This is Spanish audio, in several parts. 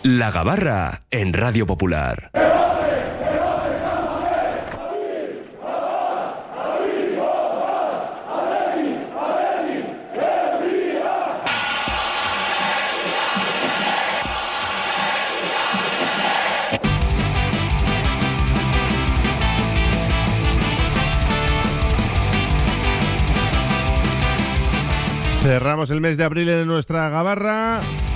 La Gabarra en Radio Popular. Cerramos el mes de abril en nuestra Gabarra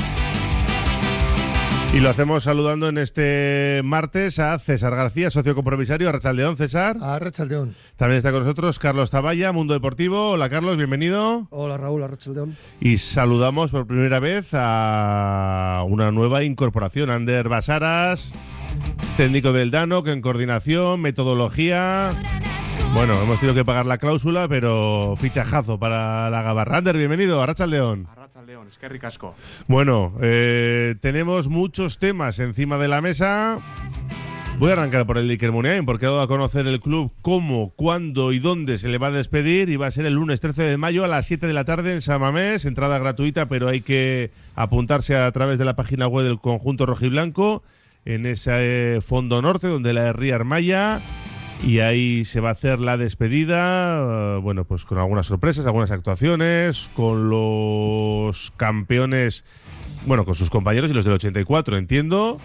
y lo hacemos saludando en este martes a César García, socio compromisario. Arratsaldeón, César. Arratsaldeón. También está con nosotros Carlos Taballa, Mundo Deportivo. Hola, Carlos, bienvenido. Hola, Raúl, arratsaldeón. Y saludamos por primera vez a una nueva incorporación, Ander Basaras, técnico del Dano, en coordinación, metodología. Bueno, hemos tenido que pagar la cláusula, pero fichajazo para la Gabarra. Ander, bienvenido, Arratsaldeón. Arratsaldeón, es que ricasco. Bueno, tenemos muchos temas encima de la mesa. Voy a arrancar por el Iker Muniain, porque ha dado a conocer el club cómo, cuándo y dónde se le va a despedir, y va a ser el lunes 13 de mayo a las 7 de la tarde en San Mamés. Entrada gratuita, pero hay que apuntarse a través de la página web del conjunto rojiblanco, en ese fondo norte donde la Ría Armaya. Y ahí se va a hacer la despedida, bueno, pues con algunas sorpresas, algunas actuaciones, con los campeones, bueno, con sus compañeros y los del 84, entiendo.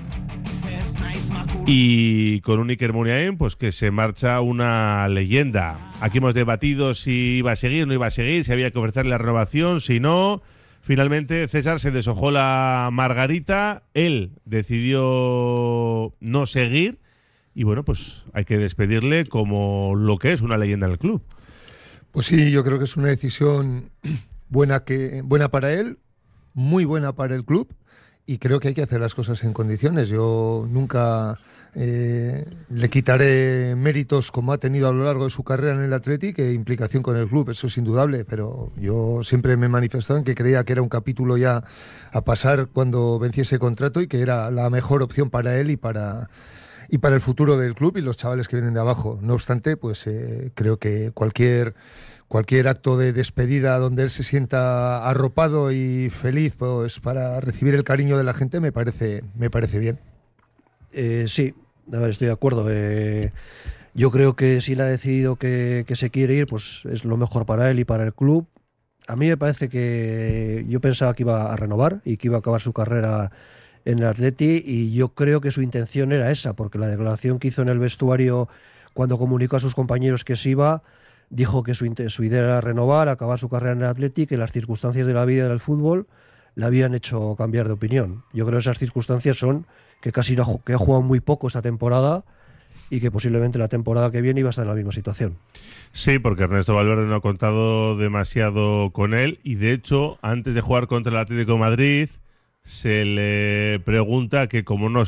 Y con un Iker Muniain, pues que se marcha una leyenda. Aquí hemos debatido si iba a seguir, no iba a seguir, si había que ofrecerle la renovación, si no. Finalmente, César se deshojó la margarita, él decidió no seguir. Y bueno, pues hay que despedirle como lo que es una leyenda del club. Pues sí, yo creo que es una decisión buena para él, muy buena para el club, y creo que hay que hacer las cosas en condiciones. Yo nunca le quitaré méritos como ha tenido a lo largo de su carrera en el Athletic e implicación con el club, eso es indudable, pero yo siempre me he manifestado en que creía que era un capítulo ya a pasar cuando venciese contrato y que era la mejor opción para él y para el futuro del club y los chavales que vienen de abajo. No obstante, pues creo que cualquier acto de despedida donde él se sienta arropado y feliz, pues para recibir el cariño de la gente, me parece bien. Sí, a ver, estoy de acuerdo. Yo creo que si él ha decidido que se quiere ir, pues es lo mejor para él y para el club. A mí me parece que yo pensaba que iba a renovar y que iba a acabar su carrera en el Atleti, y yo creo que su intención era esa, porque la declaración que hizo en el vestuario cuando comunicó a sus compañeros que se iba, dijo que su idea era renovar, acabar su carrera en el Atleti, que las circunstancias de la vida y del fútbol le habían hecho cambiar de opinión. Yo creo que esas circunstancias son que que ha jugado muy poco esta temporada y que posiblemente la temporada que viene iba a estar en la misma situación. Sí, porque Ernesto Valverde no ha contado demasiado con él, y de hecho, antes de jugar contra el Atlético de Madrid, se le pregunta que como no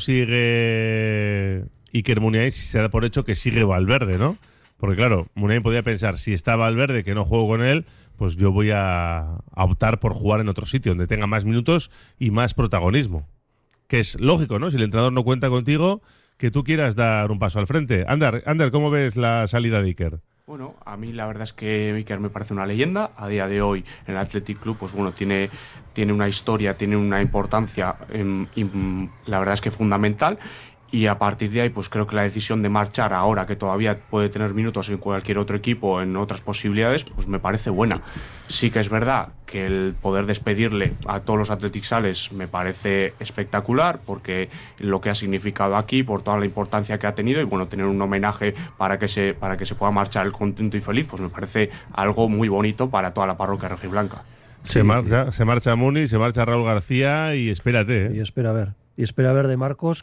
sigue Iker Muniain, si se da por hecho que sigue Valverde, ¿no? Porque claro, Muniain podía pensar, si está Valverde, que no juego con él, pues yo voy a optar por jugar en otro sitio, donde tenga más minutos y más protagonismo. Que es lógico, ¿no? Si el entrenador no cuenta contigo, que tú quieras dar un paso al frente. Ander, ¿cómo ves la salida de Iker? Bueno, a mí la verdad es que Iker me parece una leyenda. A día de hoy en el Athletic Club, pues bueno, tiene una historia, tiene una importancia, y la verdad es que fundamental. Y a partir de ahí, pues creo que la decisión de marchar ahora, que todavía puede tener minutos en cualquier otro equipo, en otras posibilidades, pues me parece buena. Sí que es verdad que el poder despedirle a todos los atleticales me parece espectacular, porque lo que ha significado aquí, por toda la importancia que ha tenido, y bueno, tener un homenaje para que se pueda marchar el contento y feliz, pues me parece algo muy bonito para toda la parroquia rojiblanca. Se marcha Muni, se marcha Raúl García, y espérate. Y espera a ver de Marcos,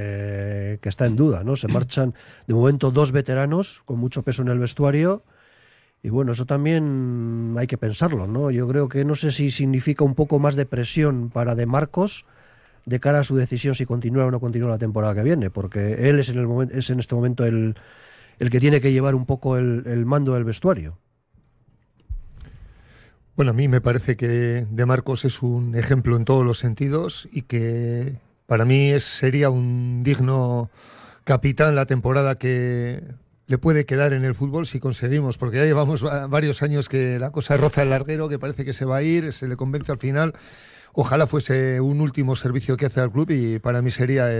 que está en duda, ¿no? Se marchan de momento 2 veteranos con mucho peso en el vestuario, y bueno, eso también hay que pensarlo, ¿no? Yo creo que no sé si significa un poco más de presión para de Marcos de cara a su decisión si continúa o no continúa la temporada que viene, porque él es en este momento el que tiene que llevar un poco el mando del vestuario. Bueno, a mí me parece que De Marcos es un ejemplo en todos los sentidos y que para mí sería un digno capitán la temporada que le puede quedar en el fútbol si conseguimos, porque ya llevamos varios años que la cosa roza el larguero, que parece que se va a ir, se le convence al final ojalá fuese un último servicio que hace al club, y para mí sería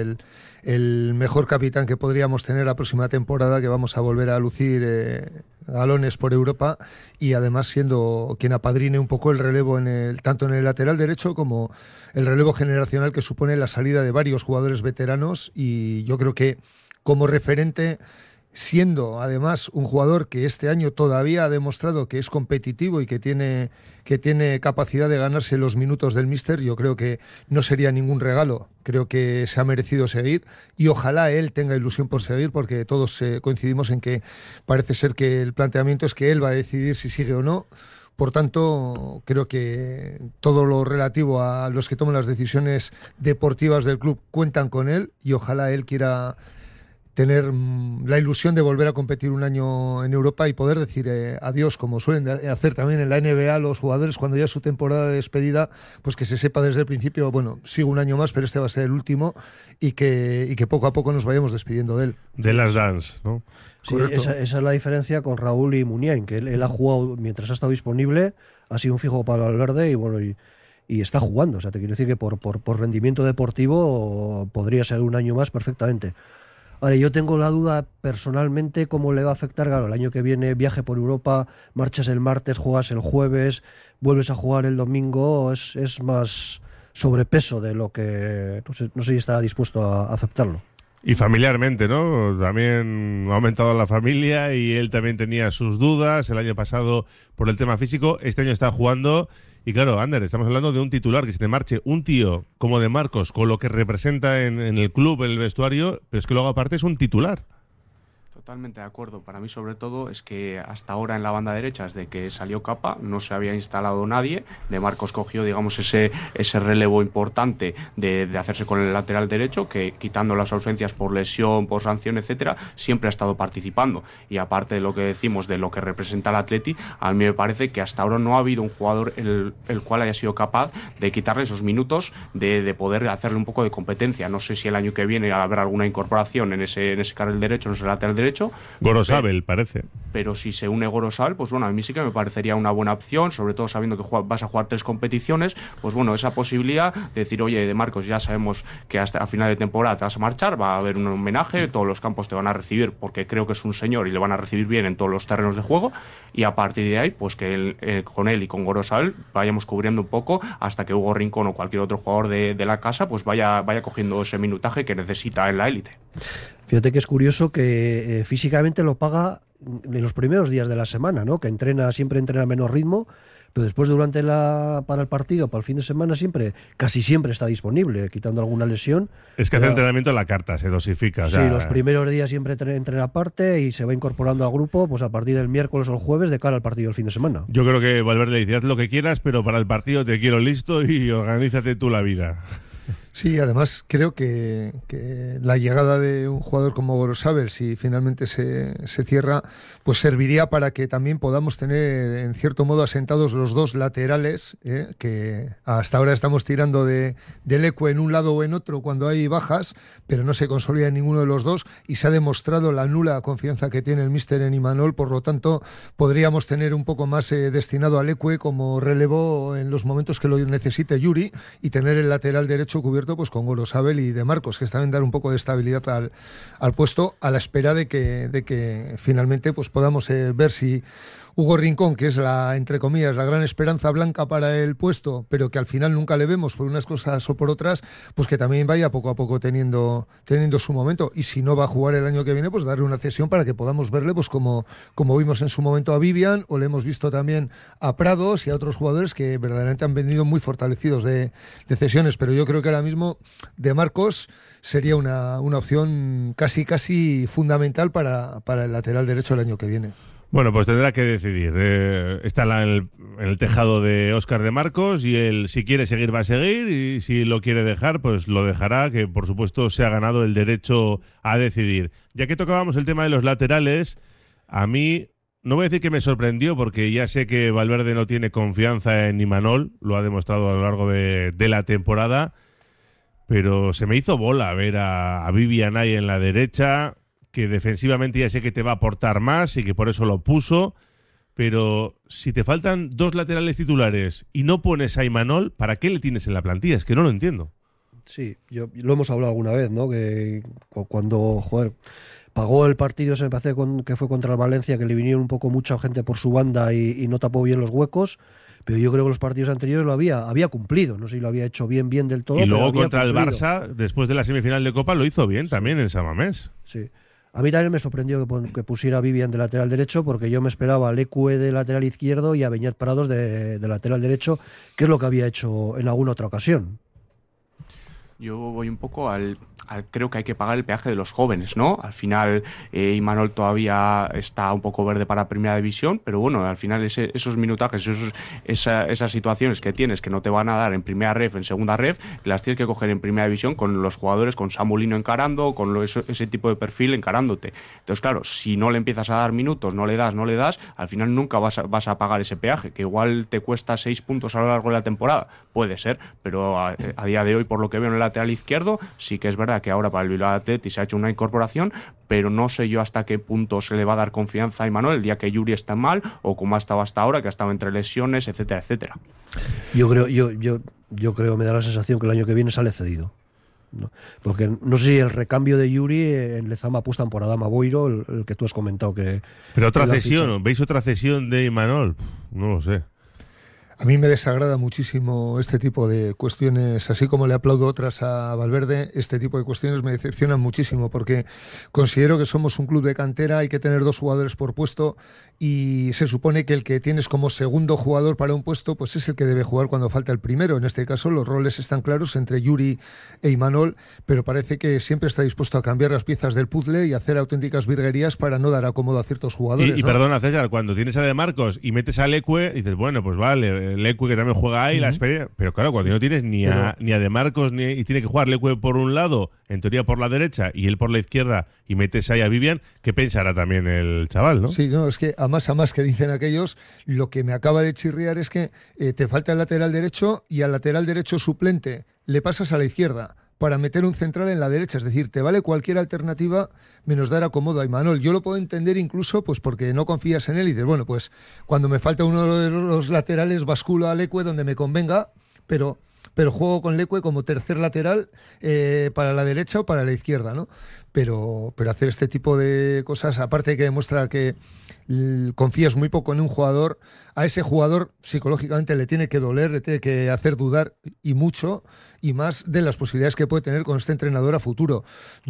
el mejor capitán que podríamos tener la próxima temporada, que vamos a volver a lucir galones por Europa, y además siendo quien apadrine un poco el relevo tanto en el lateral derecho como el relevo generacional que supone la salida de varios jugadores veteranos. Y yo creo que como referente, siendo además un jugador que este año todavía ha demostrado que es competitivo y que tiene capacidad de ganarse los minutos del míster, yo creo que no sería ningún regalo. Creo que se ha merecido seguir, y ojalá él tenga ilusión por seguir, porque todos coincidimos en que parece ser que el planteamiento es que él va a decidir si sigue o no. Por tanto, creo que todo lo relativo a los que toman las decisiones deportivas del club cuentan con él, y ojalá él quiera tener la ilusión de volver a competir un año en Europa y poder decir adiós, como suelen hacer también en la NBA los jugadores cuando ya es su temporada de despedida, pues que se sepa desde el principio, bueno, sigo un año más, pero este va a ser el último, y que poco a poco nos vayamos despidiendo de él. De las Dance, ¿no? Sí, esa es la diferencia con Raúl y Muniain, que él ha jugado mientras ha estado disponible, ha sido un fijo para Valverde, y bueno, y está jugando. O sea, te quiero decir que por rendimiento deportivo podría ser un año más perfectamente. Ahora, yo tengo la duda personalmente cómo le va a afectar. Claro, el año que viene viaje por Europa, marchas el martes, juegas el jueves, vuelves a jugar el domingo, es más sobrepeso de lo que... No sé si estará dispuesto a aceptarlo. Y familiarmente, ¿no? También ha aumentado la familia, y él también tenía sus dudas el año pasado por el tema físico. Este año está jugando. Y claro, Ander, estamos hablando de un titular, que se te marche un tío como De Marcos, con lo que representa en el club, en el vestuario, pero es que luego aparte es un titular. Totalmente de acuerdo. Para mí, sobre todo, es que hasta ahora en la banda derecha, desde que salió Capa, no se había instalado nadie. De Marcos cogió, digamos, ese relevo importante de hacerse con el lateral derecho, que quitando las ausencias por lesión, por sanción, etcétera, siempre ha estado participando. Y aparte de lo que decimos de lo que representa el Atleti, a mí me parece que hasta ahora no ha habido un jugador el cual haya sido capaz de quitarle esos minutos, de poder hacerle un poco de competencia. No sé si el año que viene habrá alguna incorporación en ese carril derecho, en ese lateral derecho. Gorosabel, parece. Pero si se une Gorosabel, pues bueno, a mí sí que me parecería una buena opción, sobre todo sabiendo que vas a jugar 3 competiciones, pues bueno, esa posibilidad de decir, oye, De Marcos, ya sabemos que hasta a final de temporada te vas a marchar, va a haber un homenaje, todos los campos te van a recibir, porque creo que es un señor y le van a recibir bien en todos los terrenos de juego, y a partir de ahí, pues que con él y con Gorosabel vayamos cubriendo un poco hasta que Hugo Rincón o cualquier otro jugador de la casa pues vaya cogiendo ese minutaje que necesita en la élite. Fíjate que es curioso que físicamente lo paga en los primeros días de la semana, ¿no? Que siempre entrena a menos ritmo, pero después para el partido, para el fin de semana, casi siempre está disponible, quitando alguna lesión. Es que hace entrenamiento a la carta, se dosifica. Sí, los primeros días siempre entrena aparte y se va incorporando al grupo pues a partir del miércoles o el jueves de cara al partido del fin de semana. Yo creo que Valverde dice, haz lo que quieras, pero para el partido te quiero listo y organízate tú la vida. Sí, además creo que la llegada de un jugador como Gorosabel, si finalmente se cierra, pues serviría para que también podamos tener en cierto modo asentados los dos laterales, que hasta ahora estamos tirando del Lecue en un lado o en otro cuando hay bajas, pero no se consolida en ninguno de los dos, y se ha demostrado la nula confianza que tiene el míster en Imanol. Por lo tanto, podríamos tener un poco más destinado al Lecue como relevo en los momentos que lo necesite Yuri, y tener el lateral derecho cubierto pues con Gorosabel y De Marcos, que también dar un poco de estabilidad al puesto, a la espera de que finalmente pues podamos ver si Hugo Rincón, que es entre comillas, la gran esperanza blanca para el puesto, pero que al final nunca le vemos por unas cosas o por otras, pues que también vaya poco a poco teniendo su momento. Y si no va a jugar el año que viene, pues darle una cesión para que podamos verle, pues como vimos en su momento a Vivian, o le hemos visto también a Prados y a otros jugadores que verdaderamente han venido muy fortalecidos de cesiones. Pero yo creo que ahora mismo De Marcos sería una opción casi fundamental para el lateral derecho el año que viene. Bueno, pues tendrá que decidir. Está en el tejado de Óscar De Marcos, y él, si quiere seguir, va a seguir, y si lo quiere dejar, pues lo dejará, que por supuesto se ha ganado el derecho a decidir. Ya que tocábamos el tema de los laterales, a mí, no voy a decir que me sorprendió, porque ya sé que Valverde no tiene confianza en Imanol, lo ha demostrado a lo largo de la temporada, pero se me hizo bola ver a Vivian ahí en la derecha, que defensivamente ya sé que te va a aportar más y que por eso lo puso, pero si te faltan 2 laterales titulares y no pones a Imanol, ¿para qué le tienes en la plantilla? Es que no lo entiendo. Sí, lo hemos hablado alguna vez, ¿no? Que cuando, pagó el partido, se me parece que fue contra el Valencia, que le vinieron un poco mucha gente por su banda y no tapó bien los huecos. Pero yo creo que los partidos anteriores lo había cumplido. No sé si lo había hecho bien del todo. Y luego contra cumplido. el Barça, después de la semifinal de Copa, lo hizo bien también en San Mamés. Sí. A mí también me sorprendió que pusiera a Vivian de lateral derecho, porque yo me esperaba a Leque de lateral izquierdo y a Beñat Prados de lateral derecho, que es lo que había hecho en alguna otra ocasión. Yo voy un poco creo que hay que pagar el peaje de los jóvenes, ¿no? Al final, Imanol todavía está un poco verde para Primera División, pero bueno, al final esos minutajes, esas situaciones que tienes que no te van a dar en Primera Ref, en Segunda Ref, las tienes que coger en Primera División con los jugadores, con Samulino encarando, con ese tipo de perfil encarándote. Entonces, claro, si no le empiezas a dar minutos, no le das, al final nunca vas a pagar ese peaje, que igual te cuesta 6 puntos a lo largo de la temporada. Puede ser, pero a día de hoy, por lo que veo en el lateral izquierdo, sí que es verdad que ahora para el Bilbao Athletic se ha hecho una incorporación, pero no sé yo hasta qué punto se le va a dar confianza a Imanol el día que Yuri está mal o como ha estado hasta ahora, que ha estado entre lesiones, etcétera, etcétera. Yo creo, me da la sensación que el año que viene sale cedido, ¿no? Porque no sé si el recambio de Yuri en Lezama apuestan por Adama Boiro, el que tú has comentado que... Pero otra cesión, ¿veis otra cesión de Imanol? No lo sé. A mí me desagrada muchísimo este tipo de cuestiones, así como le aplaudo otras a Valverde, este tipo de cuestiones me decepcionan muchísimo porque considero que somos un club de cantera, hay que tener 2 jugadores por puesto y se supone que el que tienes como segundo jugador para un puesto pues es el que debe jugar cuando falta el primero. En este caso los roles están claros entre Yuri e Imanol, pero parece que siempre está dispuesto a cambiar las piezas del puzzle y hacer auténticas virguerías para no dar acomodo a ciertos jugadores. Y ¿no? perdona, César, cuando tienes a De Marcos y metes a Leque, dices, bueno, pues vale, Leque que también juega ahí, la experiencia. Pero claro, cuando no tienes ni a De Marcos y tiene que jugar Leque por un lado, en teoría por la derecha, y él por la izquierda, y metes ahí a Vivian, ¿qué pensará también el chaval, no? Sí, no, es que a más que dicen aquellos, lo que me acaba de chirriar es que te falta el lateral derecho y al lateral derecho suplente le pasas a la izquierda para meter un central en la derecha, es decir, te vale cualquier alternativa menos dar acomodo a Imanol. Yo lo puedo entender incluso pues porque no confías en él y dices, bueno, pues cuando me falta uno de los laterales basculo a Leque donde me convenga, pero juego con Leque como tercer lateral para la derecha o para la izquierda, ¿no? Pero hacer este tipo de cosas, aparte que demuestra que confías muy poco en un jugador, a ese jugador psicológicamente le tiene que doler, le tiene que hacer dudar y mucho, y más de las posibilidades que puede tener con este entrenador a futuro.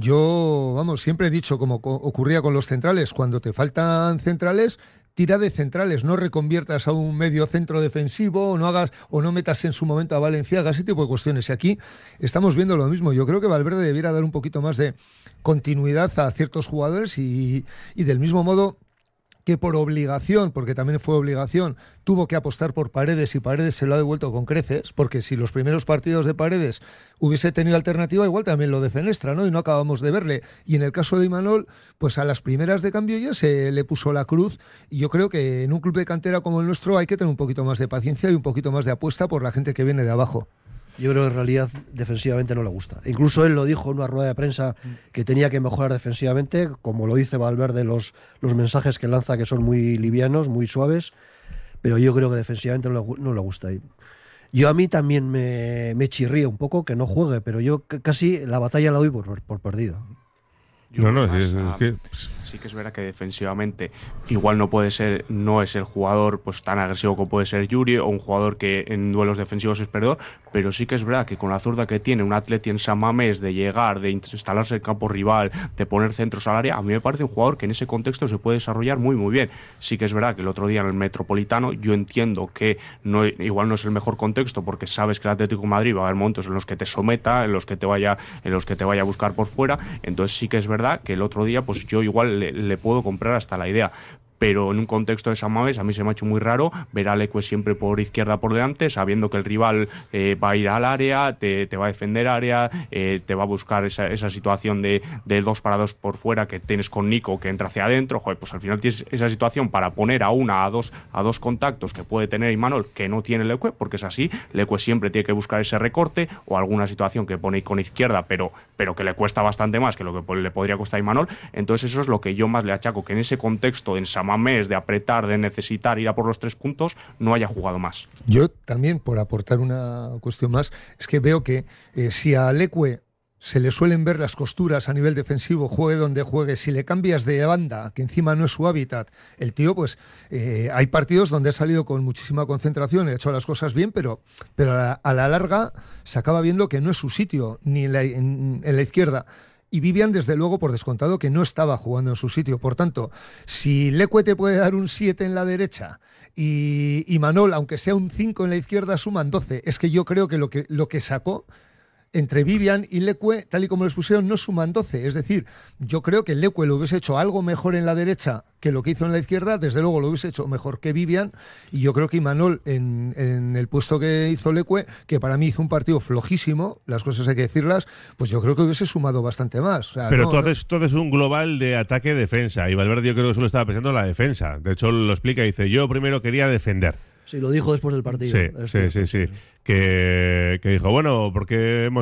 Yo, vamos, siempre he dicho, como ocurría con los centrales, cuando te faltan centrales, tira de centrales, no reconviertas a un medio centro defensivo, o no metas en su momento a Valenciaga, ese tipo de cuestiones. Y aquí estamos viendo lo mismo. Yo creo que Valverde debiera dar un poquito más de continuidad a ciertos jugadores y del mismo modo que por obligación, porque también fue obligación, tuvo que apostar por Paredes y Paredes se lo ha devuelto con creces, porque si los primeros partidos de Paredes hubiese tenido alternativa, igual también lo de Fenestra, ¿no? Y no acabamos de verle. Y en el caso de Imanol, pues a las primeras de cambio ya se le puso la cruz, y yo creo que en un club de cantera como el nuestro hay que tener un poquito más de paciencia y un poquito más de apuesta por la gente que viene de abajo. Yo creo que en realidad defensivamente no le gusta. Incluso él lo dijo en una rueda de prensa que tenía que mejorar defensivamente, como lo dice Valverde, los mensajes que lanza que son muy livianos, muy suaves, pero yo creo que defensivamente no le gusta. Yo a mí también me chirría un poco que no juegue, pero yo casi la batalla la doy por perdida. Sí que es verdad que defensivamente igual no es el jugador pues tan agresivo como puede ser Yuri, o un jugador que en duelos defensivos es perdedor, pero sí que es verdad que con la zurda que tiene un Atleti en San Mamés, de llegar, de instalarse en el campo rival, de poner centros al área, a mí me parece un jugador que en ese contexto se puede desarrollar muy muy bien. Sí que es verdad que el otro día en el Metropolitano yo entiendo que igual no es el mejor contexto, porque sabes que el Atlético de Madrid va a haber momentos en los que te someta, en los que te vaya a buscar por fuera. Entonces sí que es verdad que el otro día pues yo igual le puedo comprar hasta la idea, pero en un contexto de San Mamés a mí se me ha hecho muy raro ver a Leque siempre por izquierda por delante, sabiendo que el rival va a ir al área, te va a defender área, te va a buscar esa situación de 2 para 2 por fuera que tienes con Nico que entra hacia adentro. Joder, pues al final tienes esa situación para poner a dos contactos que puede tener Imanol que no tiene Leque, porque es así. Leque siempre tiene que buscar ese recorte o alguna situación que pone con izquierda, pero que le cuesta bastante más que lo que le podría costar a Imanol. Entonces eso es lo que yo más le achaco, que en ese contexto en San Mamés, de apretar, de necesitar ir a por los 3 puntos, no haya jugado más. Yo también, por aportar una cuestión más, es que veo que si a Leque se le suelen ver las costuras a nivel defensivo, juegue donde juegue, si le cambias de banda, que encima no es su hábitat, el tío, pues hay partidos donde ha salido con muchísima concentración, ha hecho las cosas bien, pero a la larga se acaba viendo que no es su sitio, ni en la izquierda. Y Vivian, desde luego, por descontado, que no estaba jugando en su sitio. Por tanto, si Leque te puede dar un 7 en la derecha y Manol, aunque sea un 5 en la izquierda, suman 12, es que yo creo que lo que sacó entre Vivian y Leque, tal y como les pusieron, no suman 12. Es decir, yo creo que Leque lo hubiese hecho algo mejor en la derecha que lo que hizo en la izquierda, desde luego lo hubiese hecho mejor que Vivian, y yo creo que Imanol en el puesto que hizo Leque, que para mí hizo un partido flojísimo, las cosas hay que decirlas, pues yo creo que hubiese sumado bastante más. O sea, pero tú haces un global de ataque-defensa, y Valverde yo creo que solo estaba pensando en la defensa. De hecho, lo explica, dice, yo primero quería defender. Sí, lo dijo después del partido. Sí. Que dijo, bueno, porque hemos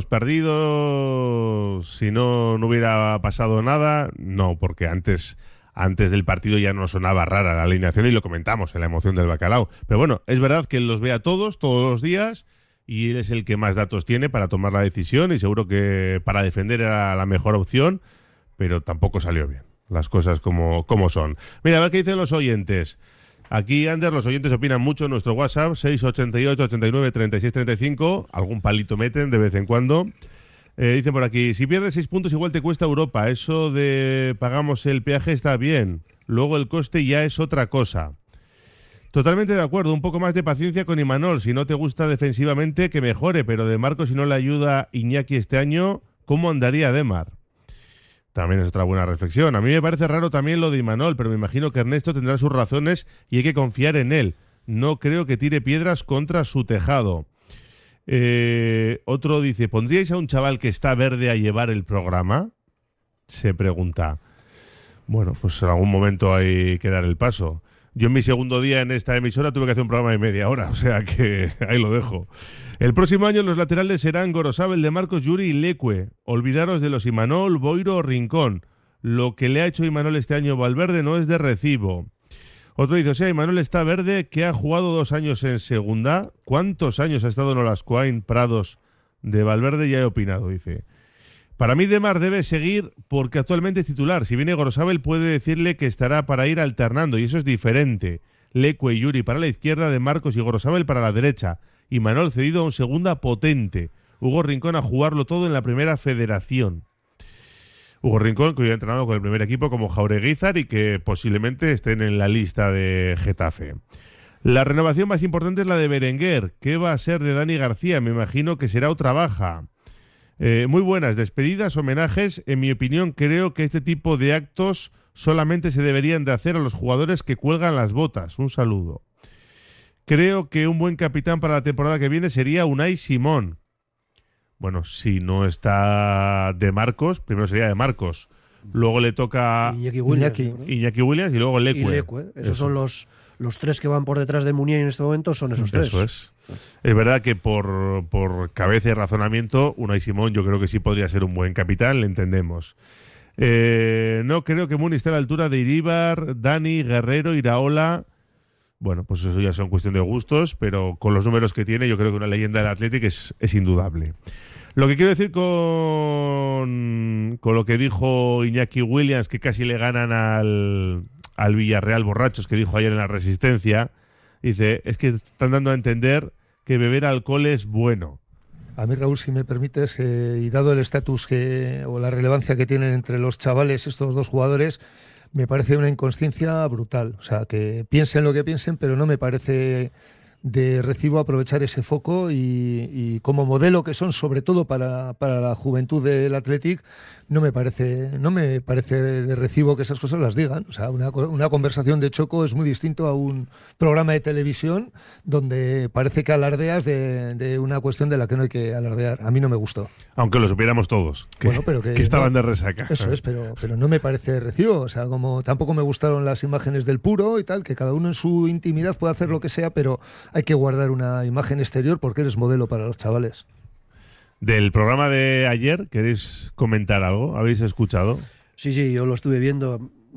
perdido, si no hubiera pasado nada. No, porque antes del partido ya no sonaba rara la alineación y lo comentamos en la emoción del bacalao. Pero bueno, es verdad que él los ve a todos los días, y él es el que más datos tiene para tomar la decisión, y seguro que para defender era la mejor opción, pero tampoco salió bien. Las cosas como son. Mira, a ver qué dicen los oyentes. Aquí, Ander, los oyentes opinan mucho en nuestro WhatsApp, 688 89 36 35. Algún palito meten de vez en cuando. Dicen por aquí, si pierdes 6 puntos igual te cuesta Europa. Eso de pagamos el peaje está bien. Luego el coste ya es otra cosa. Totalmente de acuerdo. Un poco más de paciencia con Imanol. Si no te gusta defensivamente, que mejore. Pero de Marcos, si no le ayuda Iñaki este año, ¿cómo andaría Demar? También es otra buena reflexión. A mí me parece raro también lo de Imanol, pero me imagino que Ernesto tendrá sus razones y hay que confiar en él. No creo que tire piedras contra su tejado. Otro dice, ¿pondríais a un chaval que está verde a llevar el programa? Se pregunta. Bueno, pues en algún momento hay que dar el paso. Yo en mi segundo día en esta emisora tuve que hacer un programa de media hora, o sea que ahí lo dejo. El próximo año los laterales serán Gorosabel, De Marcos, Yuri y Leque. Olvidaros de los Imanol, Boiro o Rincón. Lo que le ha hecho Imanol este año Valverde no es de recibo. Otro dice, o sea, Imanol está verde, que ha jugado 2 años en segunda. ¿Cuántos años ha estado en Olascoain, Prados de Valverde? Ya he opinado, dice. Para mí Demar debe seguir porque actualmente es titular. Si viene Gorosabel puede decirle que estará para ir alternando y eso es diferente. Leque y Yuri para la izquierda, De Marcos y Gorosabel para la derecha. Y Manol cedido a un segunda potente. Hugo Rincón a jugarlo todo en la primera federación. Hugo Rincón, que hoy ha entrenado con el primer equipo como Jaureguizar y que posiblemente estén en la lista de Getafe. La renovación más importante es la de Berenguer. ¿Qué va a ser de Dani García? Me imagino que será otra baja. Muy buenas despedidas, homenajes. En mi opinión, creo que este tipo de actos solamente se deberían de hacer a los jugadores que cuelgan las botas. Un saludo. Creo que un buen capitán para la temporada que viene sería Unai Simón. Bueno, si no está De Marcos, primero sería De Marcos. Luego le toca Iñaki Williams y luego Leque. Y Leque. Esos son los 3 que van por detrás de Muniain en este momento, son esos 3. Eso es. Es verdad que por cabeza y razonamiento, Unai Simón yo creo que sí podría ser un buen capitán, le entendemos. No creo que Muni esté a la altura de Iríbar, Dani, Guerrero, Iraola. Bueno, pues eso ya son cuestión de gustos, pero con los números que tiene, yo creo que una leyenda del Athletic es indudable. Lo que quiero decir con lo que dijo Iñaki Williams, que casi le ganan al Villarreal borrachos, que dijo ayer en la Resistencia, dice, es que están dando a entender que beber alcohol es bueno. A mí, Raúl, si me permites, y dado el estatus o la relevancia que tienen entre los chavales estos dos jugadores, me parece una inconsciencia brutal. O sea, que piensen lo que piensen, pero no me parece de recibo aprovechar ese foco y como modelo que son, sobre todo para la juventud del Athletic, no me parece de recibo que esas cosas las digan. O sea, una conversación de choco es muy distinto a un programa de televisión donde parece que alardeas de una cuestión de la que no hay que alardear. A mí no me gustó. Aunque lo supiéramos todos, que estaban de resaca. Eso es, pero no me parece de recibo. O sea, como tampoco me gustaron las imágenes del puro y tal, que cada uno en su intimidad puede hacer lo que sea, pero hay que guardar una imagen exterior porque eres modelo para los chavales. Del programa de ayer, ¿queréis comentar algo? ¿Habéis escuchado? Sí, yo lo estuve viendo.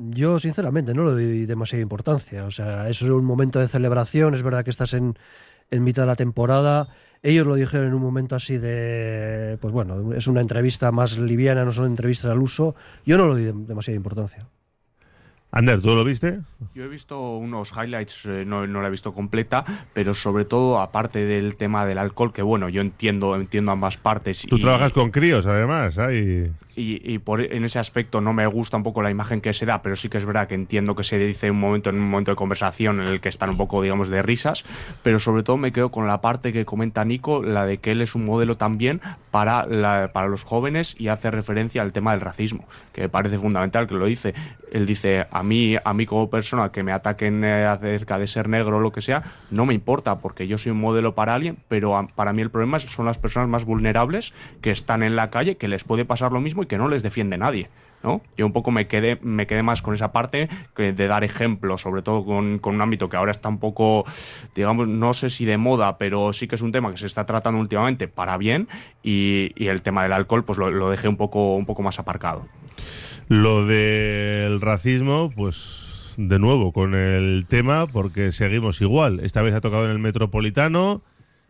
Yo, sinceramente, no le doy demasiada importancia. O sea, eso es un momento de celebración. Es verdad que estás en mitad de la temporada. Ellos lo dijeron en un momento así de... Pues bueno, es una entrevista más liviana, no son entrevistas al uso. Yo no le doy demasiada importancia. Ander, ¿tú lo viste? Yo he visto unos highlights, no la he visto completa, pero sobre todo, aparte del tema del alcohol, que bueno, yo entiendo ambas partes. Tú trabajas con críos, además. Y en ese aspecto no me gusta un poco la imagen que se da, pero sí que es verdad que entiendo que se dice en un momento de conversación en el que están un poco, digamos, de risas, pero sobre todo me quedo con la parte que comenta Nico, la de que él es un modelo también para los jóvenes, y hace referencia al tema del racismo, que me parece fundamental que lo dice. Él dice, a mí como persona que me ataquen acerca de ser negro o lo que sea, no me importa, porque yo soy un modelo para alguien, pero para mí el problema son las personas más vulnerables que están en la calle, que les puede pasar lo mismo y que no les defiende nadie, ¿no? Yo un poco me quedé más con esa parte que de dar ejemplos, sobre todo con un ámbito que ahora está un poco, digamos, no sé si de moda, pero sí que es un tema que se está tratando últimamente para bien, y el tema del alcohol pues lo dejé un poco más aparcado. Lo del racismo, pues de nuevo con el tema, porque seguimos igual. Esta vez ha tocado en el Metropolitano,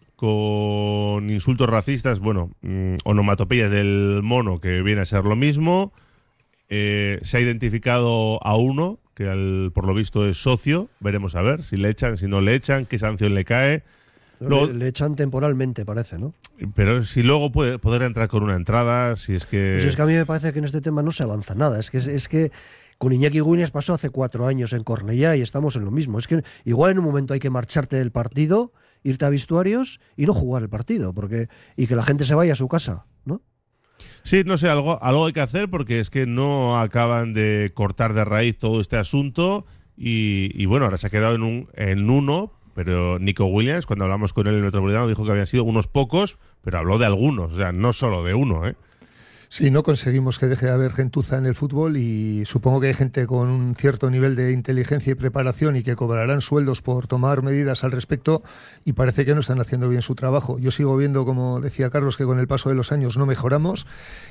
con insultos racistas, bueno, onomatopeyas del mono, que viene a ser lo mismo. Se ha identificado a uno, que por lo visto es socio. Veremos a ver si le echan, si no le echan, qué sanción le cae. Luego, le echan temporalmente, parece, ¿no? Pero si luego poder entrar con una entrada, si es que... Pues es que a mí me parece que en este tema no se avanza nada. Es que con Iñaki Güines pasó hace 4 años en Cornellá y estamos en lo mismo. Es que igual en un momento hay que marcharte del partido, irte a vestuarios y no jugar el partido, y que la gente se vaya a su casa, ¿no? Sí, no sé, algo hay que hacer, porque es que no acaban de cortar de raíz todo este asunto, y bueno, ahora se ha quedado en uno. Pero Nico Williams, cuando hablamos con él en el Metropolitano, dijo que habían sido unos pocos, pero habló de algunos, o sea, no solo de uno, ¿eh? Sí, no conseguimos que deje de haber gentuza en el fútbol, y supongo que hay gente con un cierto nivel de inteligencia y preparación y que cobrarán sueldos por tomar medidas al respecto, y parece que no están haciendo bien su trabajo. Yo sigo viendo, como decía Carlos, que con el paso de los años no mejoramos,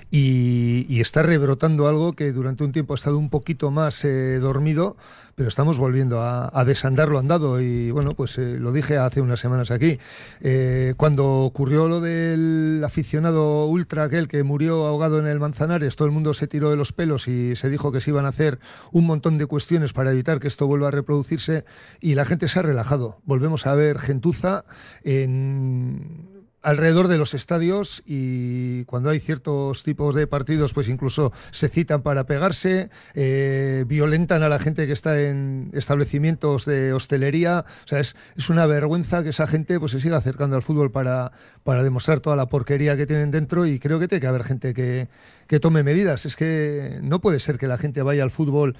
y está rebrotando algo que durante un tiempo ha estado un poquito más dormido, pero estamos volviendo a desandar lo andado. Y bueno, pues lo dije hace unas semanas aquí, cuando ocurrió lo del aficionado ultra aquel que murió ahogado en el Manzanares, todo el mundo se tiró de los pelos y se dijo que se iban a hacer un montón de cuestiones para evitar que esto vuelva a reproducirse, y la gente se ha relajado. Volvemos a ver gentuza alrededor de los estadios, y cuando hay ciertos tipos de partidos, pues incluso se citan para pegarse, violentan a la gente que está en establecimientos de hostelería. O sea, es una vergüenza que esa gente pues se siga acercando al fútbol para demostrar toda la porquería que tienen dentro, y creo que tiene que haber gente que tome medidas. Es que no puede ser que la gente vaya al fútbol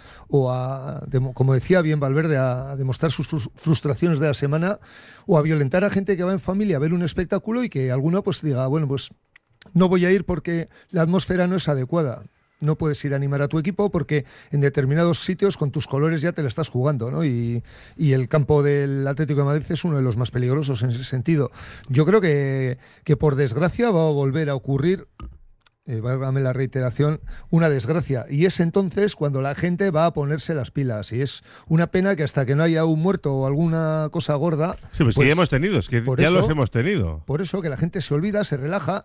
como decía bien Valverde, a demostrar sus frustraciones de la semana, o a violentar a gente que va en familia a ver un espectáculo, y que alguno pues diga, bueno, pues no voy a ir porque la atmósfera no es adecuada. No puedes ir a animar a tu equipo porque en determinados sitios con tus colores ya te la estás jugando, ¿no? Y el campo del Atlético de Madrid es uno de los más peligrosos en ese sentido. Yo creo que por desgracia va a volver a ocurrir, válgame la reiteración, una desgracia. Y es entonces cuando la gente va a ponerse las pilas. Y es una pena que hasta que no haya un muerto o alguna cosa gorda... Sí, pues que ya hemos tenido, es que ya los hemos tenido. Por eso, que la gente se olvida, se relaja,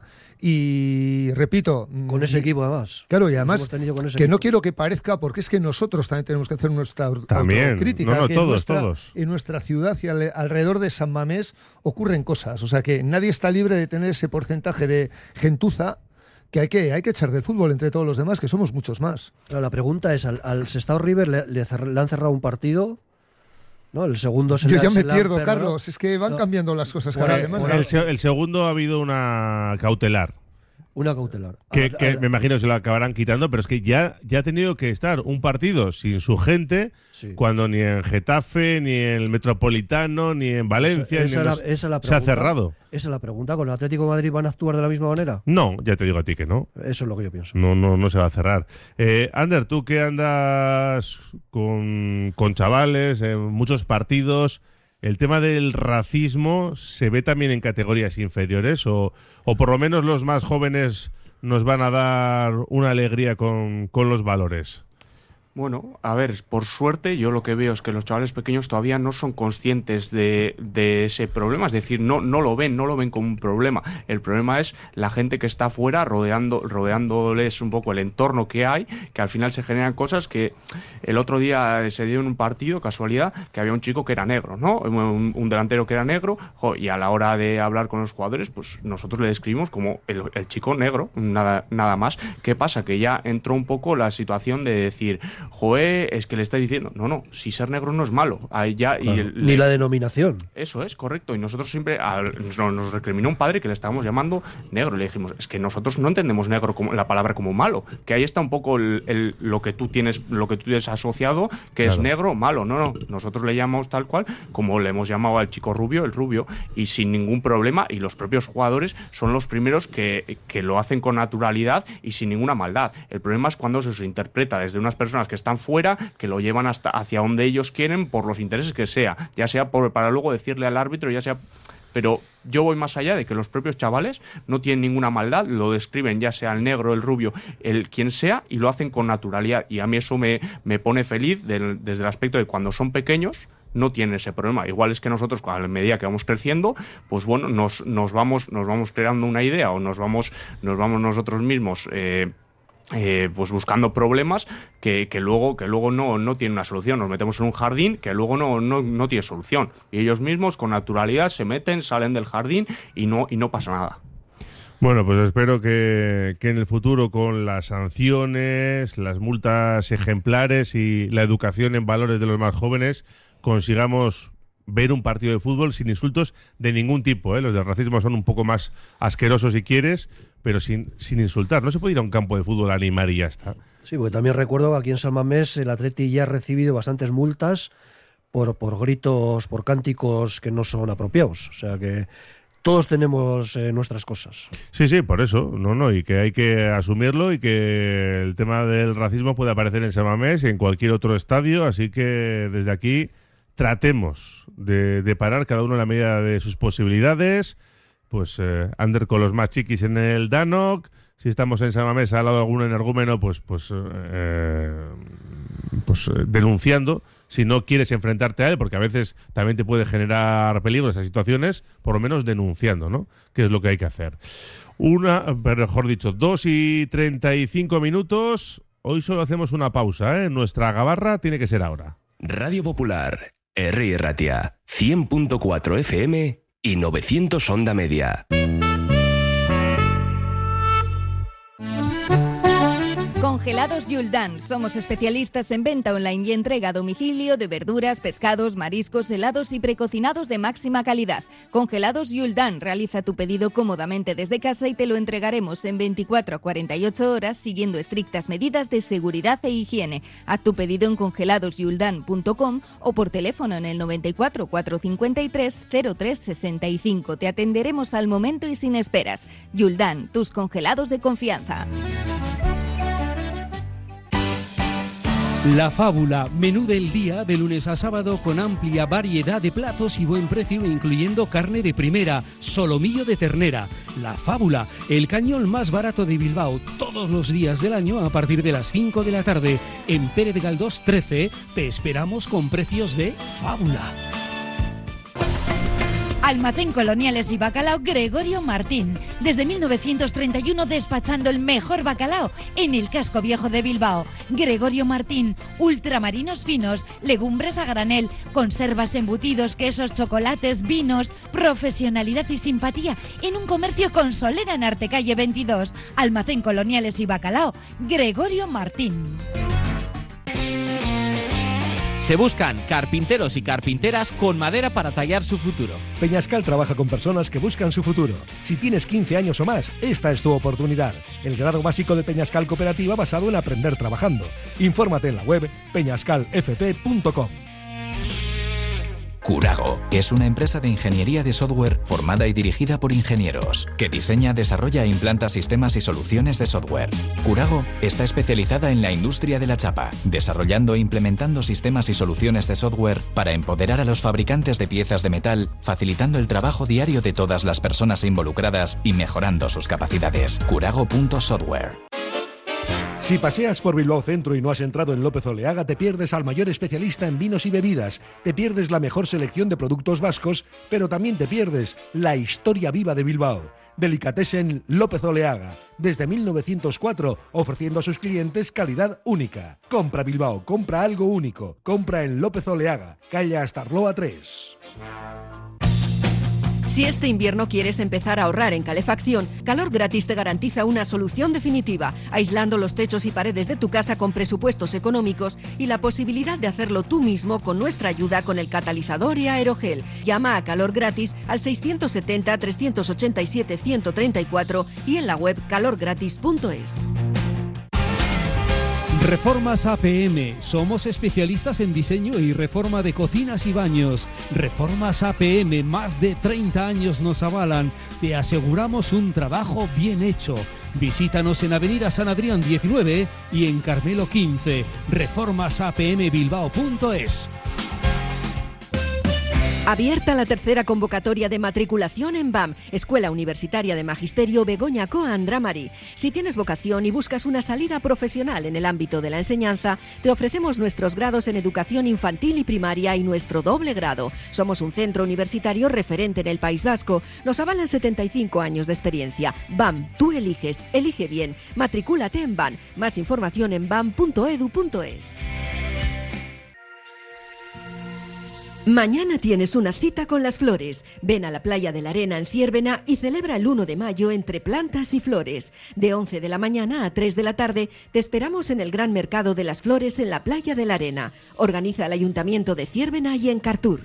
y repito... Con ese equipo, además. Claro, y además, que no quiero que parezca, porque es que nosotros también tenemos que hacer nuestra autocrítica. No, todos. En nuestra ciudad y alrededor de San Mamés ocurren cosas. O sea, que nadie está libre de tener ese porcentaje de gentuza que hay que echar del fútbol entre todos los demás, que somos muchos más. Claro, la pregunta es, al Sestao River le han cerrado un partido, ¿no? El segundo Yo ya me pierdo, Carlos, es que van cambiando las cosas cada semana. El segundo ha habido una cautelar. Una cautelar. Que me imagino que se lo acabarán quitando, pero es que ya ha tenido que estar un partido sin su gente, sí, cuando ni en Getafe, ni en el Metropolitano, ni en Valencia se ha cerrado. Esa es la pregunta. ¿Con el Atlético de Madrid van a actuar de la misma manera? No, ya te digo a ti que no. Eso es lo que yo pienso. No se va a cerrar. Ander, tú que andas con chavales en muchos partidos, ¿el tema del racismo se ve también en categorías inferiores o por lo menos los más jóvenes nos van a dar una alegría con los valores? Bueno, a ver, por suerte yo lo que veo es que los chavales pequeños todavía no son conscientes de ese problema, es decir, no lo ven como un problema. El problema es la gente que está afuera rodeándoles un poco el entorno que hay, que al final se generan cosas que el otro día se dio en un partido, casualidad, que había un chico que era negro, ¿no? Un delantero que era negro, y a la hora de hablar con los jugadores, pues nosotros le describimos como el chico negro, nada más. ¿Qué pasa? Que ya entró un poco la situación de decir, es que le estáis diciendo, no, si ser negro no es malo. Ahí ya, claro. Ni la denominación. Eso es, correcto. Y nosotros siempre, nos recriminó un padre que le estábamos llamando negro. Y le dijimos, es que nosotros no entendemos negro como la palabra como malo. Que ahí está un poco lo que tú tienes asociado, que claro, es negro, malo. No, nosotros le llamamos tal cual, como le hemos llamado al chico rubio, el rubio, y sin ningún problema. Y los propios jugadores son los primeros que lo hacen con naturalidad y sin ninguna maldad. El problema es cuando se interpreta desde unas personas que están fuera, que lo llevan hacia donde ellos quieren por los intereses que sea, ya sea para luego decirle al árbitro, ya sea... Pero yo voy más allá de que los propios chavales no tienen ninguna maldad, lo describen ya sea el negro, el rubio, el quien sea, y lo hacen con naturalidad. Y a mí eso me pone feliz desde el aspecto de cuando son pequeños no tienen ese problema. Igual es que nosotros, a medida que vamos creciendo, pues bueno, nos vamos creando una idea o nos vamos nosotros mismos pues buscando problemas que luego no tienen una solución. Nos metemos en un jardín que luego no tiene solución. Y ellos mismos con naturalidad se meten, salen del jardín y no pasa nada. Bueno, pues espero que en el futuro, con las sanciones, las multas ejemplares y la educación en valores de los más jóvenes, consigamos ver un partido de fútbol sin insultos de ningún tipo, ¿eh? Los del racismo son un poco más asquerosos si quieres, pero sin insultar. No se puede ir a un campo de fútbol a animar y ya está. Sí, porque también recuerdo que aquí en San Mamés el Atleti ya ha recibido bastantes multas por gritos, por cánticos que no son apropiados. O sea que todos tenemos nuestras cosas. Sí, por eso. Y que hay que asumirlo y que el tema del racismo puede aparecer en San Mamés y en cualquier otro estadio. Así que desde aquí tratemos de parar cada uno en la medida de sus posibilidades. Pues Ander con los más chiquis en el Danoc. Si estamos en San Mamés al lado de algún energúmeno, pues denunciando. Si no quieres enfrentarte a él, porque a veces también te puede generar peligro esas situaciones, por lo menos denunciando, ¿no? Que es lo que hay que hacer. 2:35 minutos. Hoy solo hacemos una pausa, ¿eh? Nuestra gabarra tiene que ser ahora. Radio Popular, Herri Ratia, 100.4 FM y 900 onda media. Congelados Yuldan. Somos especialistas en venta online y entrega a domicilio de verduras, pescados, mariscos, helados y precocinados de máxima calidad. Congelados Yuldan. Realiza tu pedido cómodamente desde casa y te lo entregaremos en 24 a 48 horas siguiendo estrictas medidas de seguridad e higiene. Haz tu pedido en congeladosyuldan.com o por teléfono en el 94 453 0365. Te atenderemos al momento y sin esperas. Yuldan, tus congelados de confianza. La Fábula, menú del día de lunes a sábado con amplia variedad de platos y buen precio, incluyendo carne de primera, solomillo de ternera. La Fábula, el cañón más barato de Bilbao, todos los días del año a partir de las 5 de la tarde. En Pérez Galdós 13 te esperamos con precios de fábula. Almacén Coloniales y Bacalao Gregorio Martín. Desde 1931 despachando el mejor bacalao en el casco viejo de Bilbao. Gregorio Martín, ultramarinos finos, legumbres a granel, conservas, embutidos, quesos, chocolates, vinos, profesionalidad y simpatía en un comercio con solera en Artecalle 22. Almacén Coloniales y Bacalao Gregorio Martín. Se buscan carpinteros y carpinteras con madera para tallar su futuro. Peñascal trabaja con personas que buscan su futuro. Si tienes 15 años o más, esta es tu oportunidad. El grado básico de Peñascal Cooperativa basado en aprender trabajando. Infórmate en la web peñascalfp.com. Curago es una empresa de ingeniería de software formada y dirigida por ingenieros, que diseña, desarrolla e implanta sistemas y soluciones de software. Curago está especializada en la industria de la chapa, desarrollando e implementando sistemas y soluciones de software para empoderar a los fabricantes de piezas de metal, facilitando el trabajo diario de todas las personas involucradas y mejorando sus capacidades. Curago.software. Si paseas por Bilbao Centro y no has entrado en López Oleaga, te pierdes al mayor especialista en vinos y bebidas, te pierdes la mejor selección de productos vascos, pero también te pierdes la historia viva de Bilbao. Delicatessen López Oleaga, desde 1904, ofreciendo a sus clientes calidad única. Compra Bilbao, compra algo único, compra en López Oleaga, calle Astarloa 3. Si este invierno quieres empezar a ahorrar en calefacción, Calor Gratis te garantiza una solución definitiva, aislando los techos y paredes de tu casa con presupuestos económicos y la posibilidad de hacerlo tú mismo con nuestra ayuda con el catalizador y aerogel. Llama a Calor Gratis al 670-387-134 y en la web calorgratis.es. Reformas APM. Somos especialistas en diseño y reforma de cocinas y baños. Reformas APM, más de 30 años nos avalan. Te aseguramos un trabajo bien hecho. Visítanos en Avenida San Adrián 19 y en Carmelo 15. reformasapmbilbao.es. Abierta la tercera convocatoria de matriculación en BAM, Escuela Universitaria de Magisterio Begoña Coa Andramari. Si tienes vocación y buscas una salida profesional en el ámbito de la enseñanza, te ofrecemos nuestros grados en educación infantil y primaria y nuestro doble grado. Somos un centro universitario referente en el País Vasco. Nos avalan 75 años de experiencia. BAM, tú eliges, elige bien. Matricúlate en BAM. Más información en bam.edu.es. Mañana tienes una cita con las flores. Ven a la Playa de la Arena en Ciérvena y celebra el 1 de mayo entre plantas y flores. De 11 de la mañana a 3 de la tarde te esperamos en el Gran Mercado de las Flores en la Playa de la Arena. Organiza el Ayuntamiento de Ciérvena y Encartur.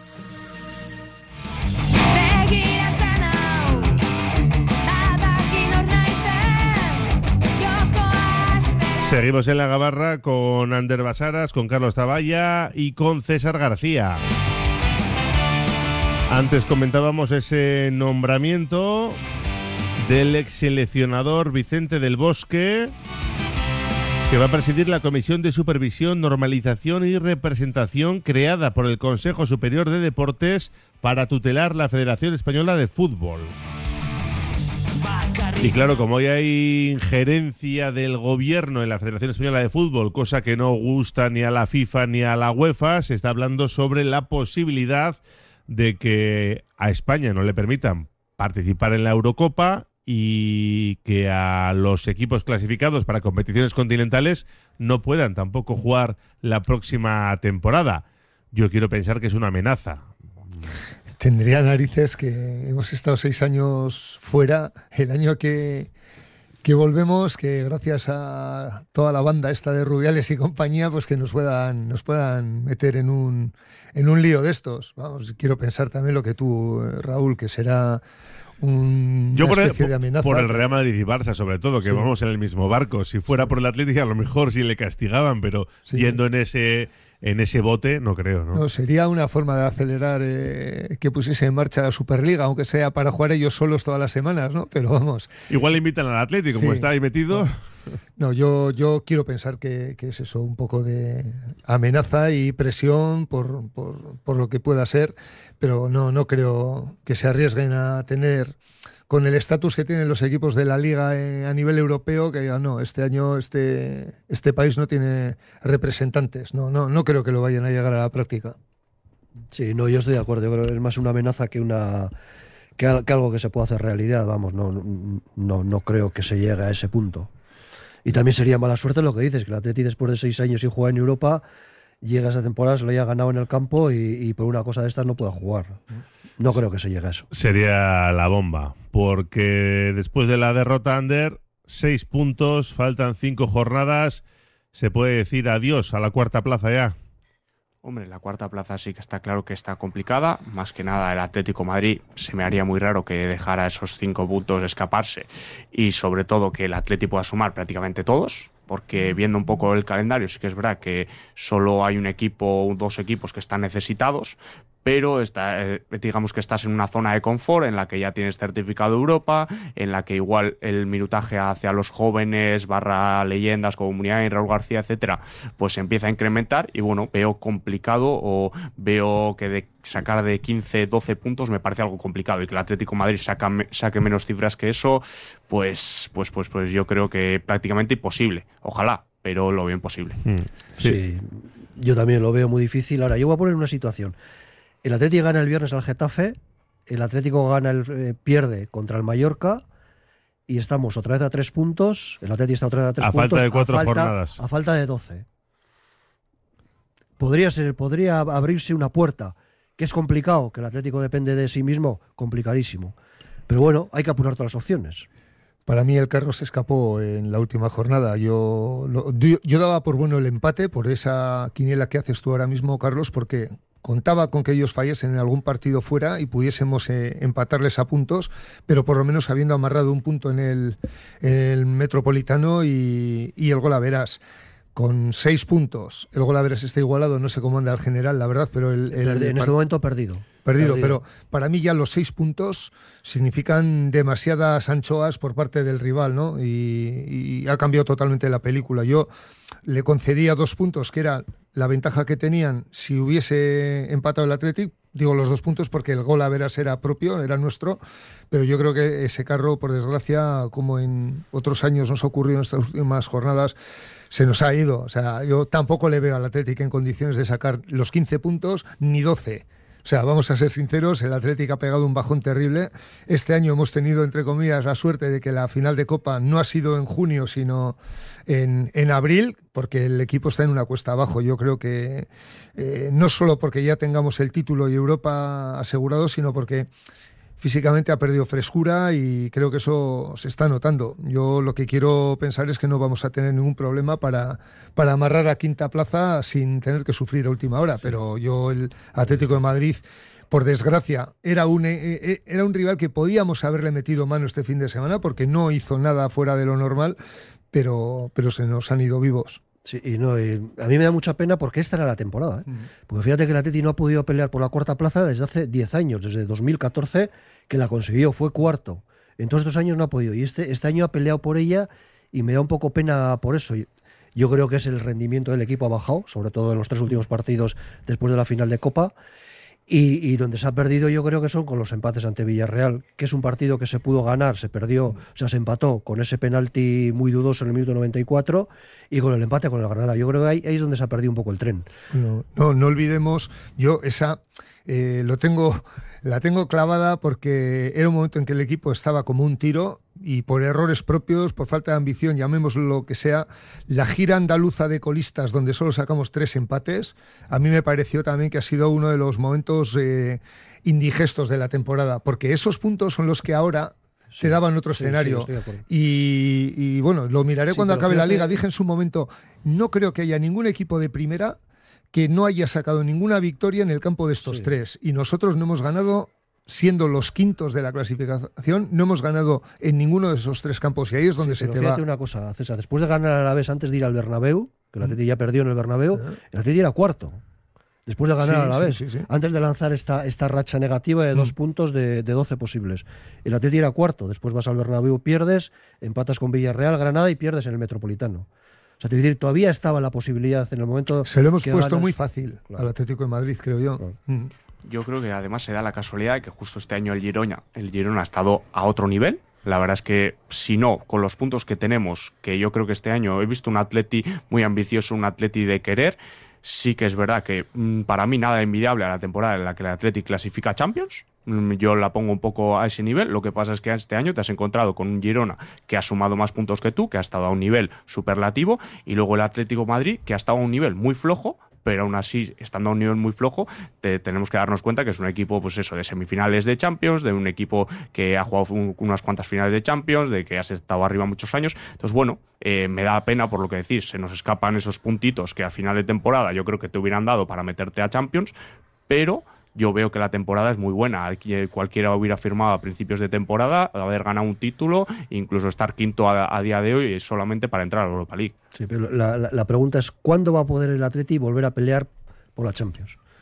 Seguimos en la Gabarra con Ander Basaras, con Carlos Taballa y con César García. Antes comentábamos ese nombramiento del ex seleccionador Vicente del Bosque, que va a presidir la Comisión de Supervisión, Normalización y Representación creada por el Consejo Superior de Deportes para tutelar la Federación Española de Fútbol. Y claro, como hoy hay injerencia del gobierno en la Federación Española de Fútbol, cosa que no gusta ni a la FIFA ni a la UEFA, se está hablando sobre la posibilidad de que a España no le permitan participar en la Eurocopa y que a los equipos clasificados para competiciones continentales no puedan tampoco jugar la próxima temporada. Yo quiero pensar que es una amenaza. Tendría narices que hemos estado 6 años fuera. El año que volvemos, que gracias a toda la banda esta de Rubiales y compañía, pues que nos puedan meter en un lío de estos. Vamos, quiero pensar también lo que tú, Raúl, que será una especie de amenaza. Por el Real Madrid y Barça, sobre todo, que sí, vamos en el mismo barco. Si fuera por el Atlético, a lo mejor sí le castigaban, pero sí, yendo en ese bote, no creo, ¿no? No, sería una forma de acelerar que pusiese en marcha la Superliga, aunque sea para jugar ellos solos todas las semanas, ¿no? Pero vamos. Igual invitan al Atlético, como está ahí metido. No, yo quiero pensar que es eso, un poco de amenaza y presión por lo que pueda ser, pero no creo que se arriesguen a tener, con el estatus que tienen los equipos de la Liga a nivel europeo, que digan, no, este año este país no tiene representantes. No creo que lo vayan a llegar a la práctica. Sí, no, yo estoy de acuerdo. Yo creo que es más una amenaza que algo que se pueda hacer realidad. Vamos, no creo que se llegue a ese punto. Y también sería mala suerte lo que dices, que el Atleti después de 6 años sin jugar en Europa llega a esa temporada, se lo haya ganado en el campo y por una cosa de estas no pueda jugar. No creo que se llegue a eso. Sería la bomba, porque después de la derrota Ander, 6 puntos, faltan 5 jornadas, se puede decir adiós a la cuarta plaza ya. Hombre, la cuarta plaza sí que está claro que está complicada. Más que nada el Atlético de Madrid se me haría muy raro que dejara esos 5 puntos escaparse y sobre todo que el Atlético pueda sumar prácticamente todos, porque viendo un poco el calendario sí que es verdad que solo hay un equipo, 2 equipos que están necesitados, pero digamos que estás en una zona de confort en la que ya tienes certificado Europa, en la que igual el minutaje hacia los jóvenes / leyendas como Muniain, Raúl García, etcétera, pues se empieza a incrementar y bueno, veo complicado, o veo que de sacar de 15, 12 puntos me parece algo complicado, y que el Atlético de Madrid saque menos cifras que eso, pues yo creo que prácticamente imposible. Ojalá, pero lo veo imposible. Sí, yo también lo veo muy difícil. Ahora, yo voy a poner una situación. El Atlético gana el viernes al Getafe, el Atlético pierde contra el Mallorca y estamos otra vez a 3 puntos. El Atlético está otra vez a 3 puntos. A falta de 4 jornadas. A falta de 12. Podría abrirse una puerta, que es complicado, que el Atlético depende de sí mismo, complicadísimo. Pero bueno, hay que apurar todas las opciones. Para mí el carro se escapó en la última jornada. Yo daba por bueno el empate, por esa quiniela que haces tú ahora mismo, Carlos, porque contaba con que ellos fallesen en algún partido fuera y pudiésemos empatarles a puntos, pero por lo menos habiendo amarrado un punto en el Metropolitano y el Golaveras. Con 6 puntos, el Golaveras está igualado, no sé cómo anda el general, la verdad, pero en este momento perdido, pero para mí ya los 6 puntos significan demasiadas anchoas por parte del rival, ¿no? Y ha cambiado totalmente la película. Yo le concedía 2 puntos, que era la ventaja que tenían si hubiese empatado el Athletic. Digo los 2 puntos porque el Golaveras era propio, era nuestro, pero yo creo que ese carro, por desgracia, como en otros años nos ha ocurrido en estas últimas jornadas, se nos ha ido. O sea, yo tampoco le veo al Atlético en condiciones de sacar los 15 puntos ni 12. O sea, vamos a ser sinceros, el Atlético ha pegado un bajón terrible. Este año hemos tenido, entre comillas, la suerte de que la final de Copa no ha sido en junio, sino en abril, porque el equipo está en una cuesta abajo. Yo creo que no solo porque ya tengamos el título y Europa asegurado, sino porque físicamente ha perdido frescura y creo que eso se está notando. Yo lo que quiero pensar es que no vamos a tener ningún problema para amarrar a quinta plaza sin tener que sufrir a última hora, pero yo el Atlético de Madrid, por desgracia, era un rival que podíamos haberle metido mano este fin de semana porque no hizo nada fuera de lo normal, pero se nos han ido vivos. Sí, y a mí me da mucha pena porque esta era la temporada, ¿eh? Porque fíjate que el Atleti no ha podido pelear por la cuarta plaza desde hace 10 años, desde 2014 que la consiguió, fue cuarto. En todos estos años no ha podido, y este año ha peleado por ella y me da un poco pena por eso. Yo creo que es el rendimiento del equipo ha bajado, sobre todo en los 3 últimos partidos después de la final de Copa. Y donde se ha perdido yo creo que son con los empates ante Villarreal, que es un partido que se pudo ganar, se perdió, o sea, se empató con ese penalti muy dudoso en el minuto 94 y con el empate con el Granada. Yo creo que ahí es donde se ha perdido un poco el tren. No olvidemos, yo esa la tengo clavada porque era un momento en que el equipo estaba como un tiro y por errores propios, por falta de ambición, llamémoslo lo que sea, la gira andaluza de colistas donde solo sacamos 3 empates, a mí me pareció también que ha sido uno de los momentos indigestos de la temporada, porque esos puntos son los que ahora te daban otro escenario. Y bueno, lo miraré cuando acabe la liga. Dije en su momento, no creo que haya ningún equipo de primera que no haya sacado ninguna victoria en el campo de estos 3, y nosotros no hemos ganado. Siendo los quintos de la clasificación, no hemos ganado en ninguno de esos 3 campos, y ahí es donde se te va. Fíjate una cosa, César, después de ganar al Alavés antes de ir al Bernabéu, que el Atleti ya perdió en el Bernabéu, el Atleti era cuarto. Después de ganar al Alavés, antes de lanzar esta racha negativa de 2 puntos de 12 posibles. El Atleti era cuarto, después vas al Bernabéu, pierdes, empatas con Villarreal, Granada y pierdes en el Metropolitano. O sea, te voy a decir, todavía estaba la posibilidad en el momento. Se lo hemos puesto muy fácil al Atlético de Madrid, creo yo. Claro. Yo creo que además se da la casualidad de que justo este año el Girona ha estado a otro nivel. La verdad es que, si no, con los puntos que tenemos, que yo creo que este año he visto un Atleti muy ambicioso, un Atleti de querer. Sí que es verdad que para mí nada envidiable a la temporada en la que el Atleti clasifica a Champions. Yo la pongo un poco a ese nivel. Lo que pasa es que este año te has encontrado con un Girona que ha sumado más puntos que tú, que ha estado a un nivel superlativo, y luego el Atlético de Madrid que ha estado a un nivel muy flojo, pero aún así, estando a un nivel muy flojo, tenemos que darnos cuenta que es un equipo, pues eso, de semifinales de Champions, de un equipo que ha jugado unas cuantas finales de Champions, de que has estado arriba muchos años. Entonces, bueno, me da pena por lo que decís, se nos escapan esos puntitos que a final de temporada yo creo que te hubieran dado para meterte a Champions, pero yo veo que la temporada es muy buena. Cualquiera hubiera firmado a principios de temporada haber ganado un título, incluso estar quinto a día de hoy, solamente para entrar a la Europa League. Sí, pero la pregunta es, ¿cuándo va a poder el Atleti volver a pelear por la Champions?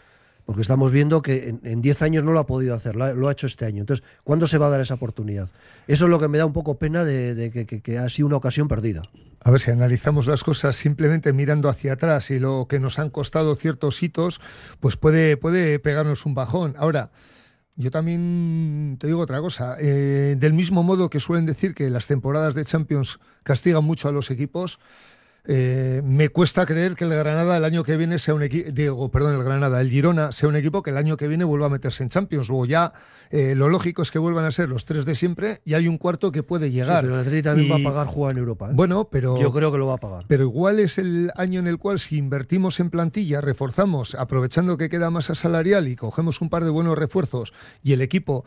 Porque estamos viendo que en 10 años no lo ha podido hacer, lo ha hecho este año. Entonces, ¿cuándo se va a dar esa oportunidad? Eso es lo que me da un poco pena de que ha sido una ocasión perdida. A ver, si analizamos las cosas simplemente mirando hacia atrás y lo que nos han costado ciertos hitos, pues puede pegarnos un bajón. Ahora, yo también te digo otra cosa. Del mismo modo que suelen decir que las temporadas de Champions castigan mucho a los equipos, me cuesta creer que el Granada el año que viene sea un equipo, el Girona sea un equipo que el año que viene vuelva a meterse en Champions. Luego ya lo lógico es que vuelvan a ser los 3 de siempre y hay un cuarto que puede llegar. Sí, pero el Atlético también va a pagar jugar en Europa. Bueno, pero yo creo que lo va a pagar. Pero igual es el año en el cual, si invertimos en plantilla, reforzamos, aprovechando que queda masa salarial y cogemos un par de buenos refuerzos y el equipo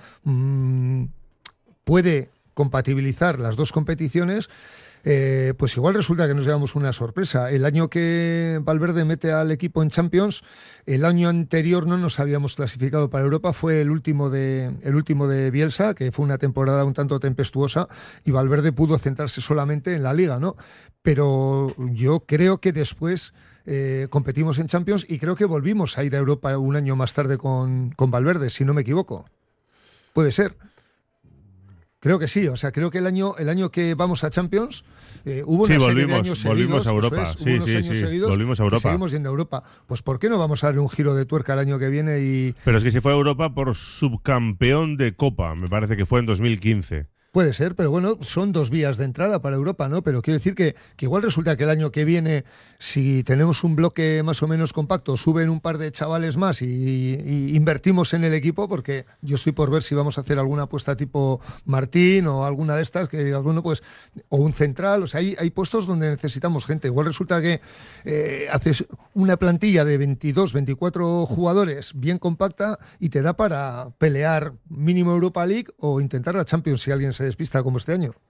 puede compatibilizar las dos competiciones, pues igual resulta que nos llevamos una sorpresa. El año que Valverde mete al equipo en Champions, el año anterior no nos habíamos clasificado para Europa, fue el último de Bielsa, que fue una temporada un tanto tempestuosa, y Valverde pudo centrarse solamente en la Liga, ¿no? Pero yo creo que después competimos en Champions y creo que volvimos a ir a Europa un año más tarde con Valverde, si no me equivoco. Puede ser. Creo que sí, o sea, creo que el año que vamos a Champions hubo una serie de años seguidos. Volvimos a Europa, sí, volvimos a Europa. Seguimos yendo a Europa. Pues ¿por qué no vamos a dar un giro de tuerca el año que viene? Pero es que se fue a Europa por subcampeón de Copa, me parece que fue en 2015. Puede ser, pero bueno, son 2 vías de entrada para Europa, ¿no? Pero quiero decir que igual resulta que el año que viene, si tenemos un bloque más o menos compacto, suben un par de chavales más y invertimos en el equipo, porque yo estoy por ver si vamos a hacer alguna apuesta tipo Martín o alguna de estas, que digas, bueno, pues, o un central, o sea, hay puestos donde necesitamos gente. Igual resulta que haces una plantilla de 22, 24 jugadores bien compacta y te da para pelear mínimo Europa League o intentar la Champions si alguien se despista como este año.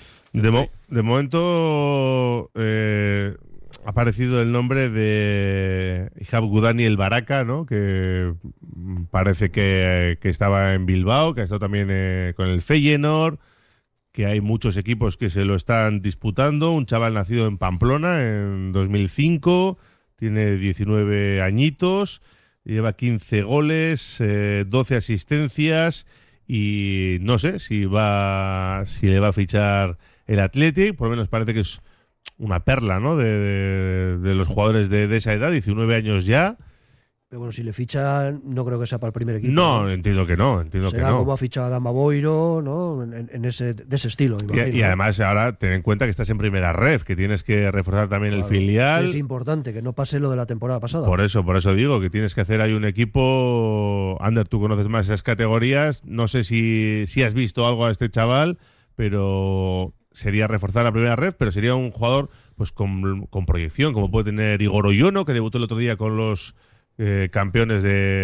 De momento ha aparecido el nombre de Ihab Gudani el Baraka, ¿no? Que parece que estaba en Bilbao, que ha estado también con el Feyenoord, que hay muchos equipos que se lo están disputando. Un chaval nacido en Pamplona en 2005, tiene 19 añitos, lleva 15 goles, 12 asistencias. Y no sé si le va a fichar el Athletic, por lo menos parece que es una perla, ¿no? de los jugadores de esa edad, 19 años ya. Pero bueno, si le fichan, no creo que sea para el primer equipo. No, entiendo que no. Será como ha fichado a Adama Boiro, ¿no? De ese estilo. Y además ahora ten en cuenta que estás en primera ref, que tienes que reforzar también el filial. Es importante que no pase lo de la temporada pasada. Por eso digo que tienes que hacer ahí un equipo. Ander, tú conoces más esas categorías. No sé si has visto algo a este chaval, pero sería reforzar la primera ref, pero sería un jugador pues con proyección, como puede tener Igor Oyono, que debutó el otro día con los campeones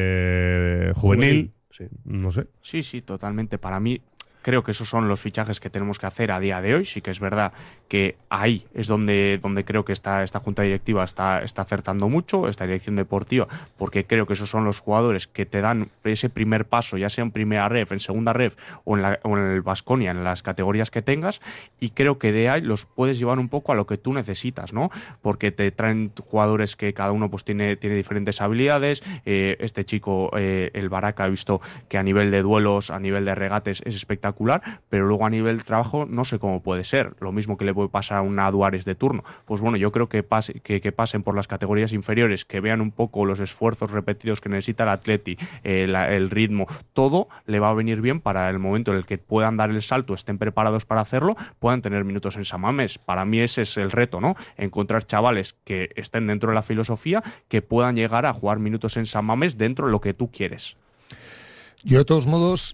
de juvenil. Sí. No sé. Sí, totalmente. Para mí, creo que esos son los fichajes que tenemos que hacer a día de hoy. Sí que es verdad que ahí es donde creo que esta junta directiva está acertando mucho, esta dirección deportiva, porque creo que esos son los jugadores que te dan ese primer paso, ya sea en primera ref, en segunda ref o en el Baskonia, en las categorías que tengas, y creo que de ahí los puedes llevar un poco a lo que tú necesitas, ¿no? Porque te traen jugadores que cada uno pues tiene diferentes habilidades. Este chico, el Baraka, he visto que a nivel de duelos, a nivel de regates es espectacular, pero luego a nivel de trabajo no sé cómo puede ser. Lo mismo que le puede pasar a un Aduares de turno. Pues bueno, yo creo que pasen por las categorías inferiores, que vean un poco los esfuerzos repetidos que necesita el Atleti, el ritmo, todo le va a venir bien para el momento en el que puedan dar el salto, estén preparados para hacerlo, puedan tener minutos en San Mamés. Para mí ese es el reto, ¿no? Encontrar chavales que estén dentro de la filosofía, que puedan llegar a jugar minutos en San Mamés dentro de lo que tú quieres. Yo de todos modos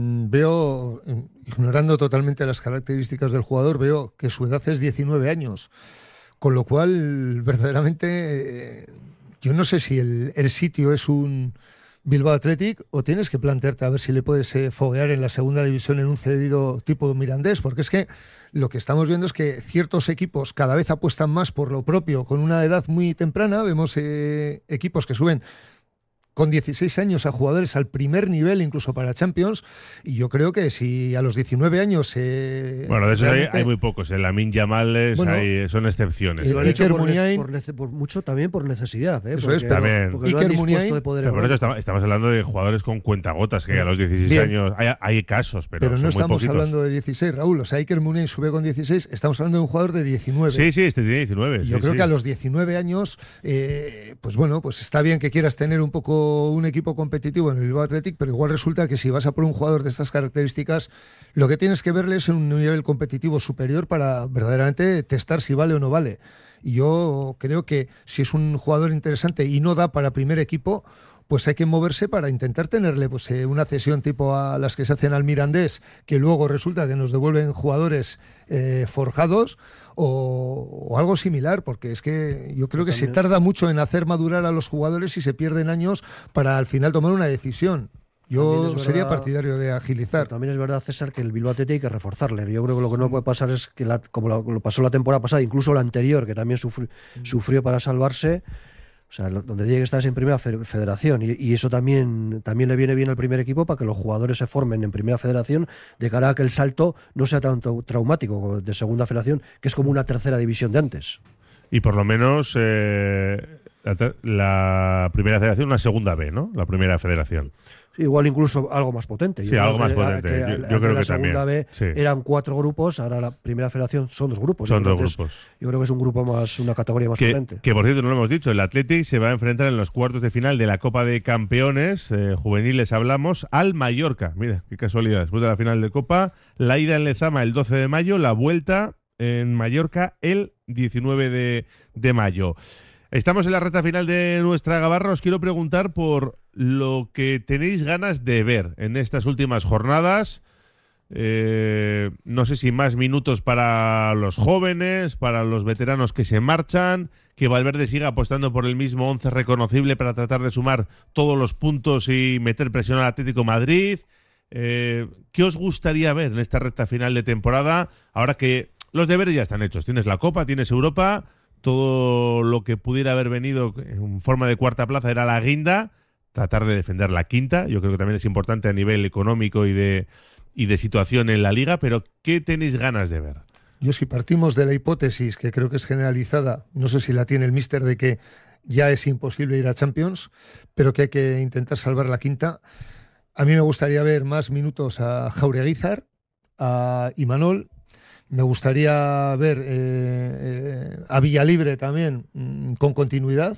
veo, ignorando totalmente las características del jugador, veo que su edad es 19 años, con lo cual verdaderamente yo no sé si el sitio es un Bilbao Athletic o tienes que plantearte a ver si le puedes foguear en la segunda división en un cedido tipo Mirandés, porque es que lo que estamos viendo es que ciertos equipos cada vez apuestan más por lo propio con una edad muy temprana. Vemos equipos que suben con 16 años a jugadores al primer nivel, incluso para Champions, y yo creo que si a los 19 años... bueno, de eso hay muy pocos. En Lamine Yamal son excepciones. Lo han hecho por mucho también por necesidad. Eso es, también. Porque no han dispuesto de poder. Pero por eso estamos hablando de jugadores con cuentagotas, que a los 16 años hay casos, pero no son muy estamos poquitos. hablando de 16, Raúl. O sea, Iker Muniain sube con 16, estamos hablando de un jugador de 19. Sí, este tiene 19. Yo creo que a los 19 años, pues bueno, pues está bien que quieras tener un poco un equipo competitivo en el Bilbao Athletic, pero igual resulta que si vas a por un jugador de estas características, lo que tienes que verle es un nivel competitivo superior para verdaderamente testar si vale o no vale. Y yo creo que si es un jugador interesante y no da para primer equipo, pues hay que moverse para intentar tenerle pues una cesión tipo a las que se hacen al Mirandés, que luego resulta que nos devuelven jugadores forjados o algo similar, porque es que yo creo que se tarda mucho en hacer madurar a los jugadores y se pierden años para al final tomar una decisión. Yo sería partidario de agilizar. También es verdad, César, que el Bilbao Athletic hay que reforzarle. Yo creo que lo que no puede pasar es que, como lo pasó la temporada pasada, incluso la anterior, que también sufrió para salvarse, o sea, donde tiene que estar es en primera federación. Y eso también le viene bien al primer equipo para que los jugadores se formen en primera federación, de cara a que el salto no sea tan traumático como de segunda federación, que es como una tercera división de antes. Y por lo menos la primera federación, una segunda B, ¿no? La primera federación. Igual incluso algo más potente. Sí, algo más potente. Yo creo que también. La segunda B eran 4 grupos, ahora la primera federación son 2 grupos. Son 2 grupos. Yo creo que es un grupo más, una categoría más potente. Que por cierto, no lo hemos dicho, el Athletic se va a enfrentar en los cuartos de final de la Copa de Campeones, juveniles hablamos, al Mallorca. Mira, qué casualidad. Después de la final de Copa, la ida en Lezama el 12 de mayo, la vuelta en Mallorca el 19 de mayo. Estamos en la recta final de nuestra gabarra. Os quiero preguntar por lo que tenéis ganas de ver en estas últimas jornadas. No sé si más minutos para los jóvenes, para los veteranos que se marchan, que Valverde siga apostando por el mismo 11 reconocible para tratar de sumar todos los puntos y meter presión al Atlético de Madrid. ¿Qué os gustaría ver en esta recta final de temporada? Ahora que los deberes ya están hechos. Tienes la Copa, tienes Europa. Todo lo que pudiera haber venido en forma de cuarta plaza era la guinda, tratar de defender la quinta. Yo creo que también es importante a nivel económico y de situación en la liga, pero ¿qué tenéis ganas de ver? Yo, si partimos de la hipótesis, que creo que es generalizada, no sé si la tiene el míster, de que ya es imposible ir a Champions, pero que hay que intentar salvar la quinta, a mí me gustaría ver más minutos a Jaureguizar, a Imanol. Me gustaría ver a Villalibre también con continuidad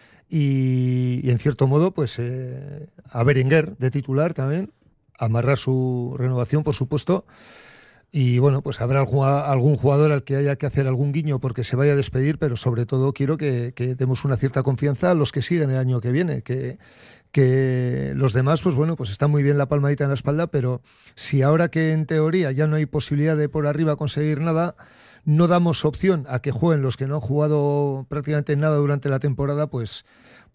y en cierto modo pues a Berenguer de titular también, amarrar su renovación, por supuesto. Y bueno, pues habrá algún jugador al que haya que hacer algún guiño porque se vaya a despedir, pero sobre todo quiero que demos una cierta confianza a los que siguen el año que viene, que los demás, pues bueno, pues está muy bien la palmadita en la espalda, pero si ahora que en teoría ya no hay posibilidad de por arriba conseguir nada, no damos opción a que jueguen los que no han jugado prácticamente nada durante la temporada, pues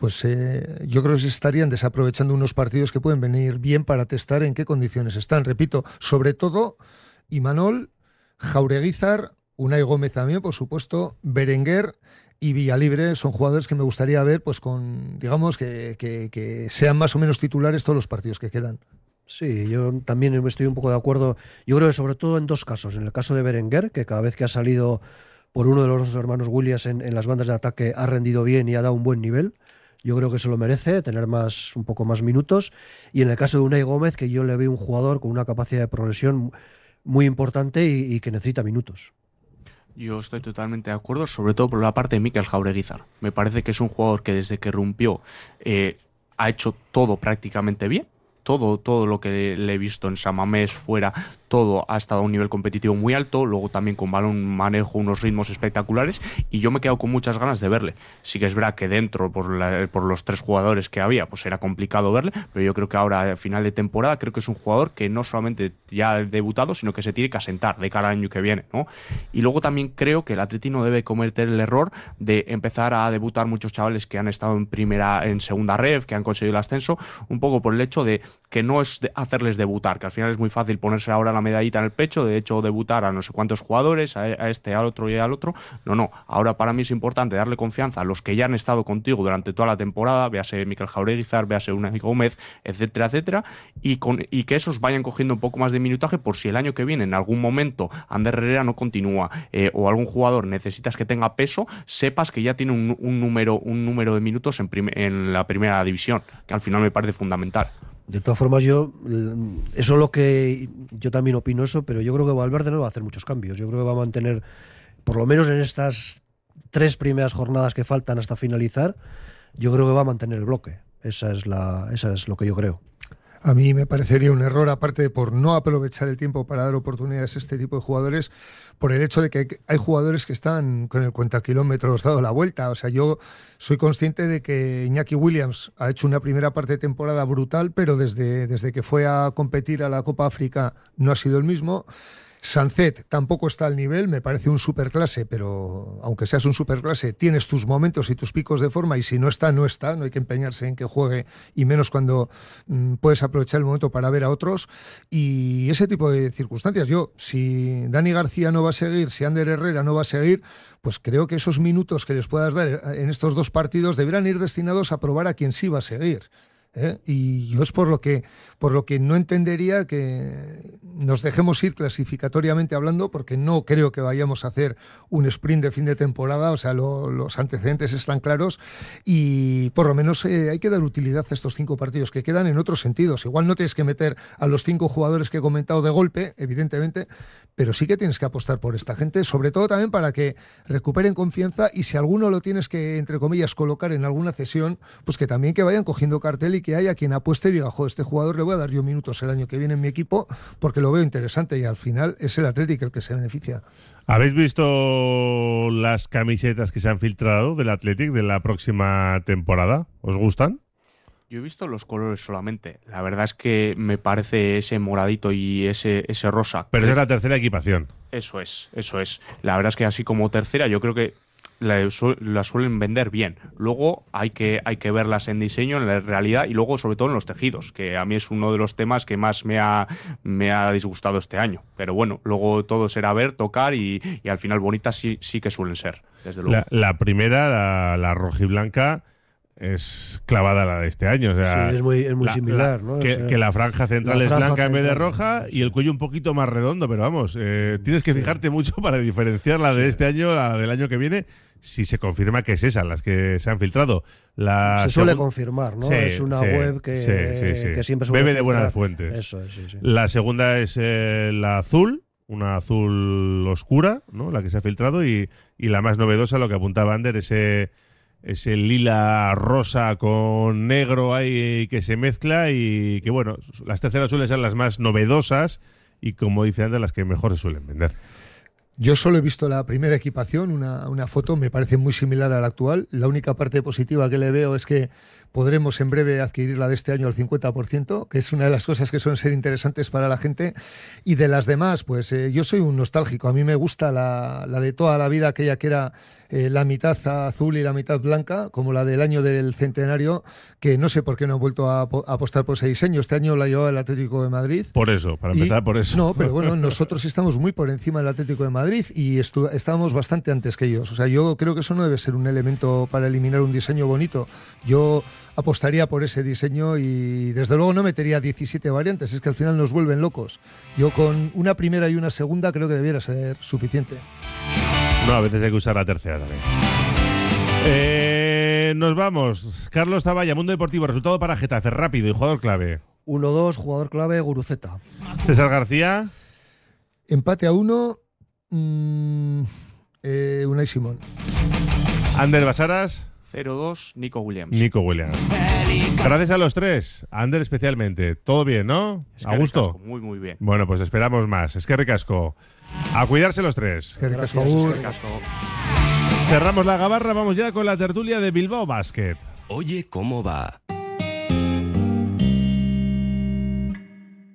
yo creo que se estarían desaprovechando unos partidos que pueden venir bien para testar en qué condiciones están. Repito, sobre todo Imanol, Jaureguizar, Unai Gómez también, por supuesto, Berenguer y Villalibre son jugadores que me gustaría ver, pues con, digamos, que sean más o menos titulares todos los partidos que quedan. Sí, yo también estoy un poco de acuerdo. Yo creo que sobre todo en 2 casos. En el caso de Berenguer, que cada vez que ha salido por uno de los hermanos Williams en las bandas de ataque ha rendido bien y ha dado un buen nivel. Yo creo que se lo merece, tener un poco más minutos. Y en el caso de Unai Gómez, que yo le veo un jugador con una capacidad de progresión muy importante y que necesita minutos. Yo estoy totalmente de acuerdo, sobre todo por la parte de Mikel Jaureguizar. Me parece que es un jugador que desde que rompió ha hecho todo prácticamente bien. Todo lo que le he visto en San Mamés fuera, todo ha estado a un nivel competitivo muy alto, luego también con balón manejo unos ritmos espectaculares y yo me he quedado con muchas ganas de verle. Sí que es verdad que dentro, por los 3 jugadores que había, pues era complicado verle, pero yo creo que ahora, al final de temporada, creo que es un jugador que no solamente ya ha debutado, sino que se tiene que asentar de cara al año que viene, ¿no? Y luego también creo que el Atleti no debe cometer el error de empezar a debutar muchos chavales que han estado en segunda ref, que han conseguido el ascenso, un poco por el hecho de que no es hacerles debutar, que al final es muy fácil ponerse ahora la medallita en el pecho, de hecho debutar a no sé cuántos jugadores, a este, al otro y al otro. No, ahora para mí es importante darle confianza a los que ya han estado contigo durante toda la temporada, véase Mikel Jauregui, véase Unai Gómez, etcétera, etcétera, y que esos vayan cogiendo un poco más de minutaje por si el año que viene en algún momento Ander Herrera no continúa o algún jugador necesitas que tenga peso, sepas que ya tiene un número de minutos en la primera división, que al final me parece fundamental. De todas formas, eso es lo que yo también opino eso, pero yo creo que Valverde no va a hacer muchos cambios. Yo creo que va a mantener, por lo menos en estas 3 primeras jornadas que faltan hasta finalizar, yo creo que va a mantener el bloque. Esa es lo que yo creo. A mí me parecería un error, aparte de por no aprovechar el tiempo para dar oportunidades a este tipo de jugadores, por el hecho de que hay jugadores que están con el cuentakilómetros dado la vuelta. O sea, yo soy consciente de que Iñaki Williams ha hecho una primera parte de temporada brutal, pero desde que fue a competir a la Copa África no ha sido el mismo. Sancet tampoco está al nivel, me parece un superclase, pero aunque seas un superclase, tienes tus momentos y tus picos de forma, y si no está, no está, no hay que empeñarse en que juegue, y menos cuando puedes aprovechar el momento para ver a otros, y ese tipo de circunstancias. Si Dani García no va a seguir, si Ander Herrera no va a seguir, pues creo que esos minutos que les puedas dar en estos 2 partidos deberán ir destinados a probar a quien sí va a seguir. Y yo es por lo que no entendería que nos dejemos ir clasificatoriamente hablando, porque no creo que vayamos a hacer un sprint de fin de temporada. O sea, los antecedentes están claros, y por lo menos hay que dar utilidad a estos 5 partidos que quedan en otros sentidos. Igual no tienes que meter a los 5 jugadores que he comentado de golpe, evidentemente, pero sí que tienes que apostar por esta gente, sobre todo también para que recuperen confianza, y si alguno lo tienes que, entre comillas, colocar en alguna cesión, pues que también que vayan cogiendo cartel y que haya quien apueste y diga, este jugador le voy a dar yo minutos el año que viene en mi equipo porque lo veo interesante, y al final es el Athletic el que se beneficia. ¿Habéis visto las camisetas que se han filtrado del Athletic de la próxima temporada? ¿Os gustan? Yo he visto los colores solamente. La verdad es que me parece ese moradito y ese rosa. Pero esa es la tercera equipación. Eso es. La verdad es que así como tercera, yo creo que la suelen vender bien. Luego hay que verlas en diseño, en la realidad, y luego sobre todo en los tejidos, que a mí es uno de los temas que más me ha disgustado este año. Pero bueno, luego todo será ver, tocar, y al final bonitas sí que suelen ser, desde luego. La primera, la rojiblanca, es clavada la de este año. O sea, sí, es muy similar, ¿no? Que la franja central es blanca en vez de roja, y el cuello un poquito más redondo, pero vamos, tienes que fijarte mucho para diferenciar la de este año, la del año que viene, si se confirma que es esa, las que se han filtrado. Se suele confirmar, ¿no? Es una web que siempre suele bebe de buenas fuentes. Eso es, sí. La segunda es la azul, una azul oscura, ¿no? La que se ha filtrado, y la más novedosa, lo que apuntaba Ander, ese lila rosa con negro ahí que se mezcla, y que bueno, las terceras suelen ser las más novedosas y, como dice Ander, las que mejor se suelen vender. Yo solo he visto la primera equipación, una foto, me parece muy similar a la actual. La única parte positiva que le veo es que podremos en breve adquirir la de este año al 50%, que es una de las cosas que suelen ser interesantes para la gente. Y de las demás, pues yo soy un nostálgico. A mí me gusta la de toda la vida, aquella que era la mitad azul y la mitad blanca, como la del año del centenario, que no sé por qué no han vuelto a apostar por ese diseño. Este año la llevaba el Atlético de Madrid. Por eso, para empezar por eso. No, pero bueno, nosotros estamos muy por encima del Atlético de Madrid, y estábamos bastante antes que ellos. O sea, yo creo que eso no debe ser un elemento para eliminar un diseño bonito. Yo apostaría por ese diseño, y desde luego no metería 17 variantes, es que al final nos vuelven locos. Yo con una primera y una segunda creo que debiera ser suficiente. No, a veces hay que usar la tercera también. Nos vamos. Carlos Zavalla, Mundo Deportivo, resultado para Getafe, rápido, y jugador clave. 1-2, jugador clave, Guruceta. César García. Empate a 1, Unai Simón. Ander Basaras. 0-2, Nico Williams. Gracias a los tres, Ander especialmente. Todo bien, ¿no? ¿A gusto? Muy, muy bien. Bueno, pues esperamos más. Es que ricasco. A cuidarse los tres. Cerramos la gabarra, vamos ya con la tertulia de Bilbao Basket. Oye, ¿cómo va?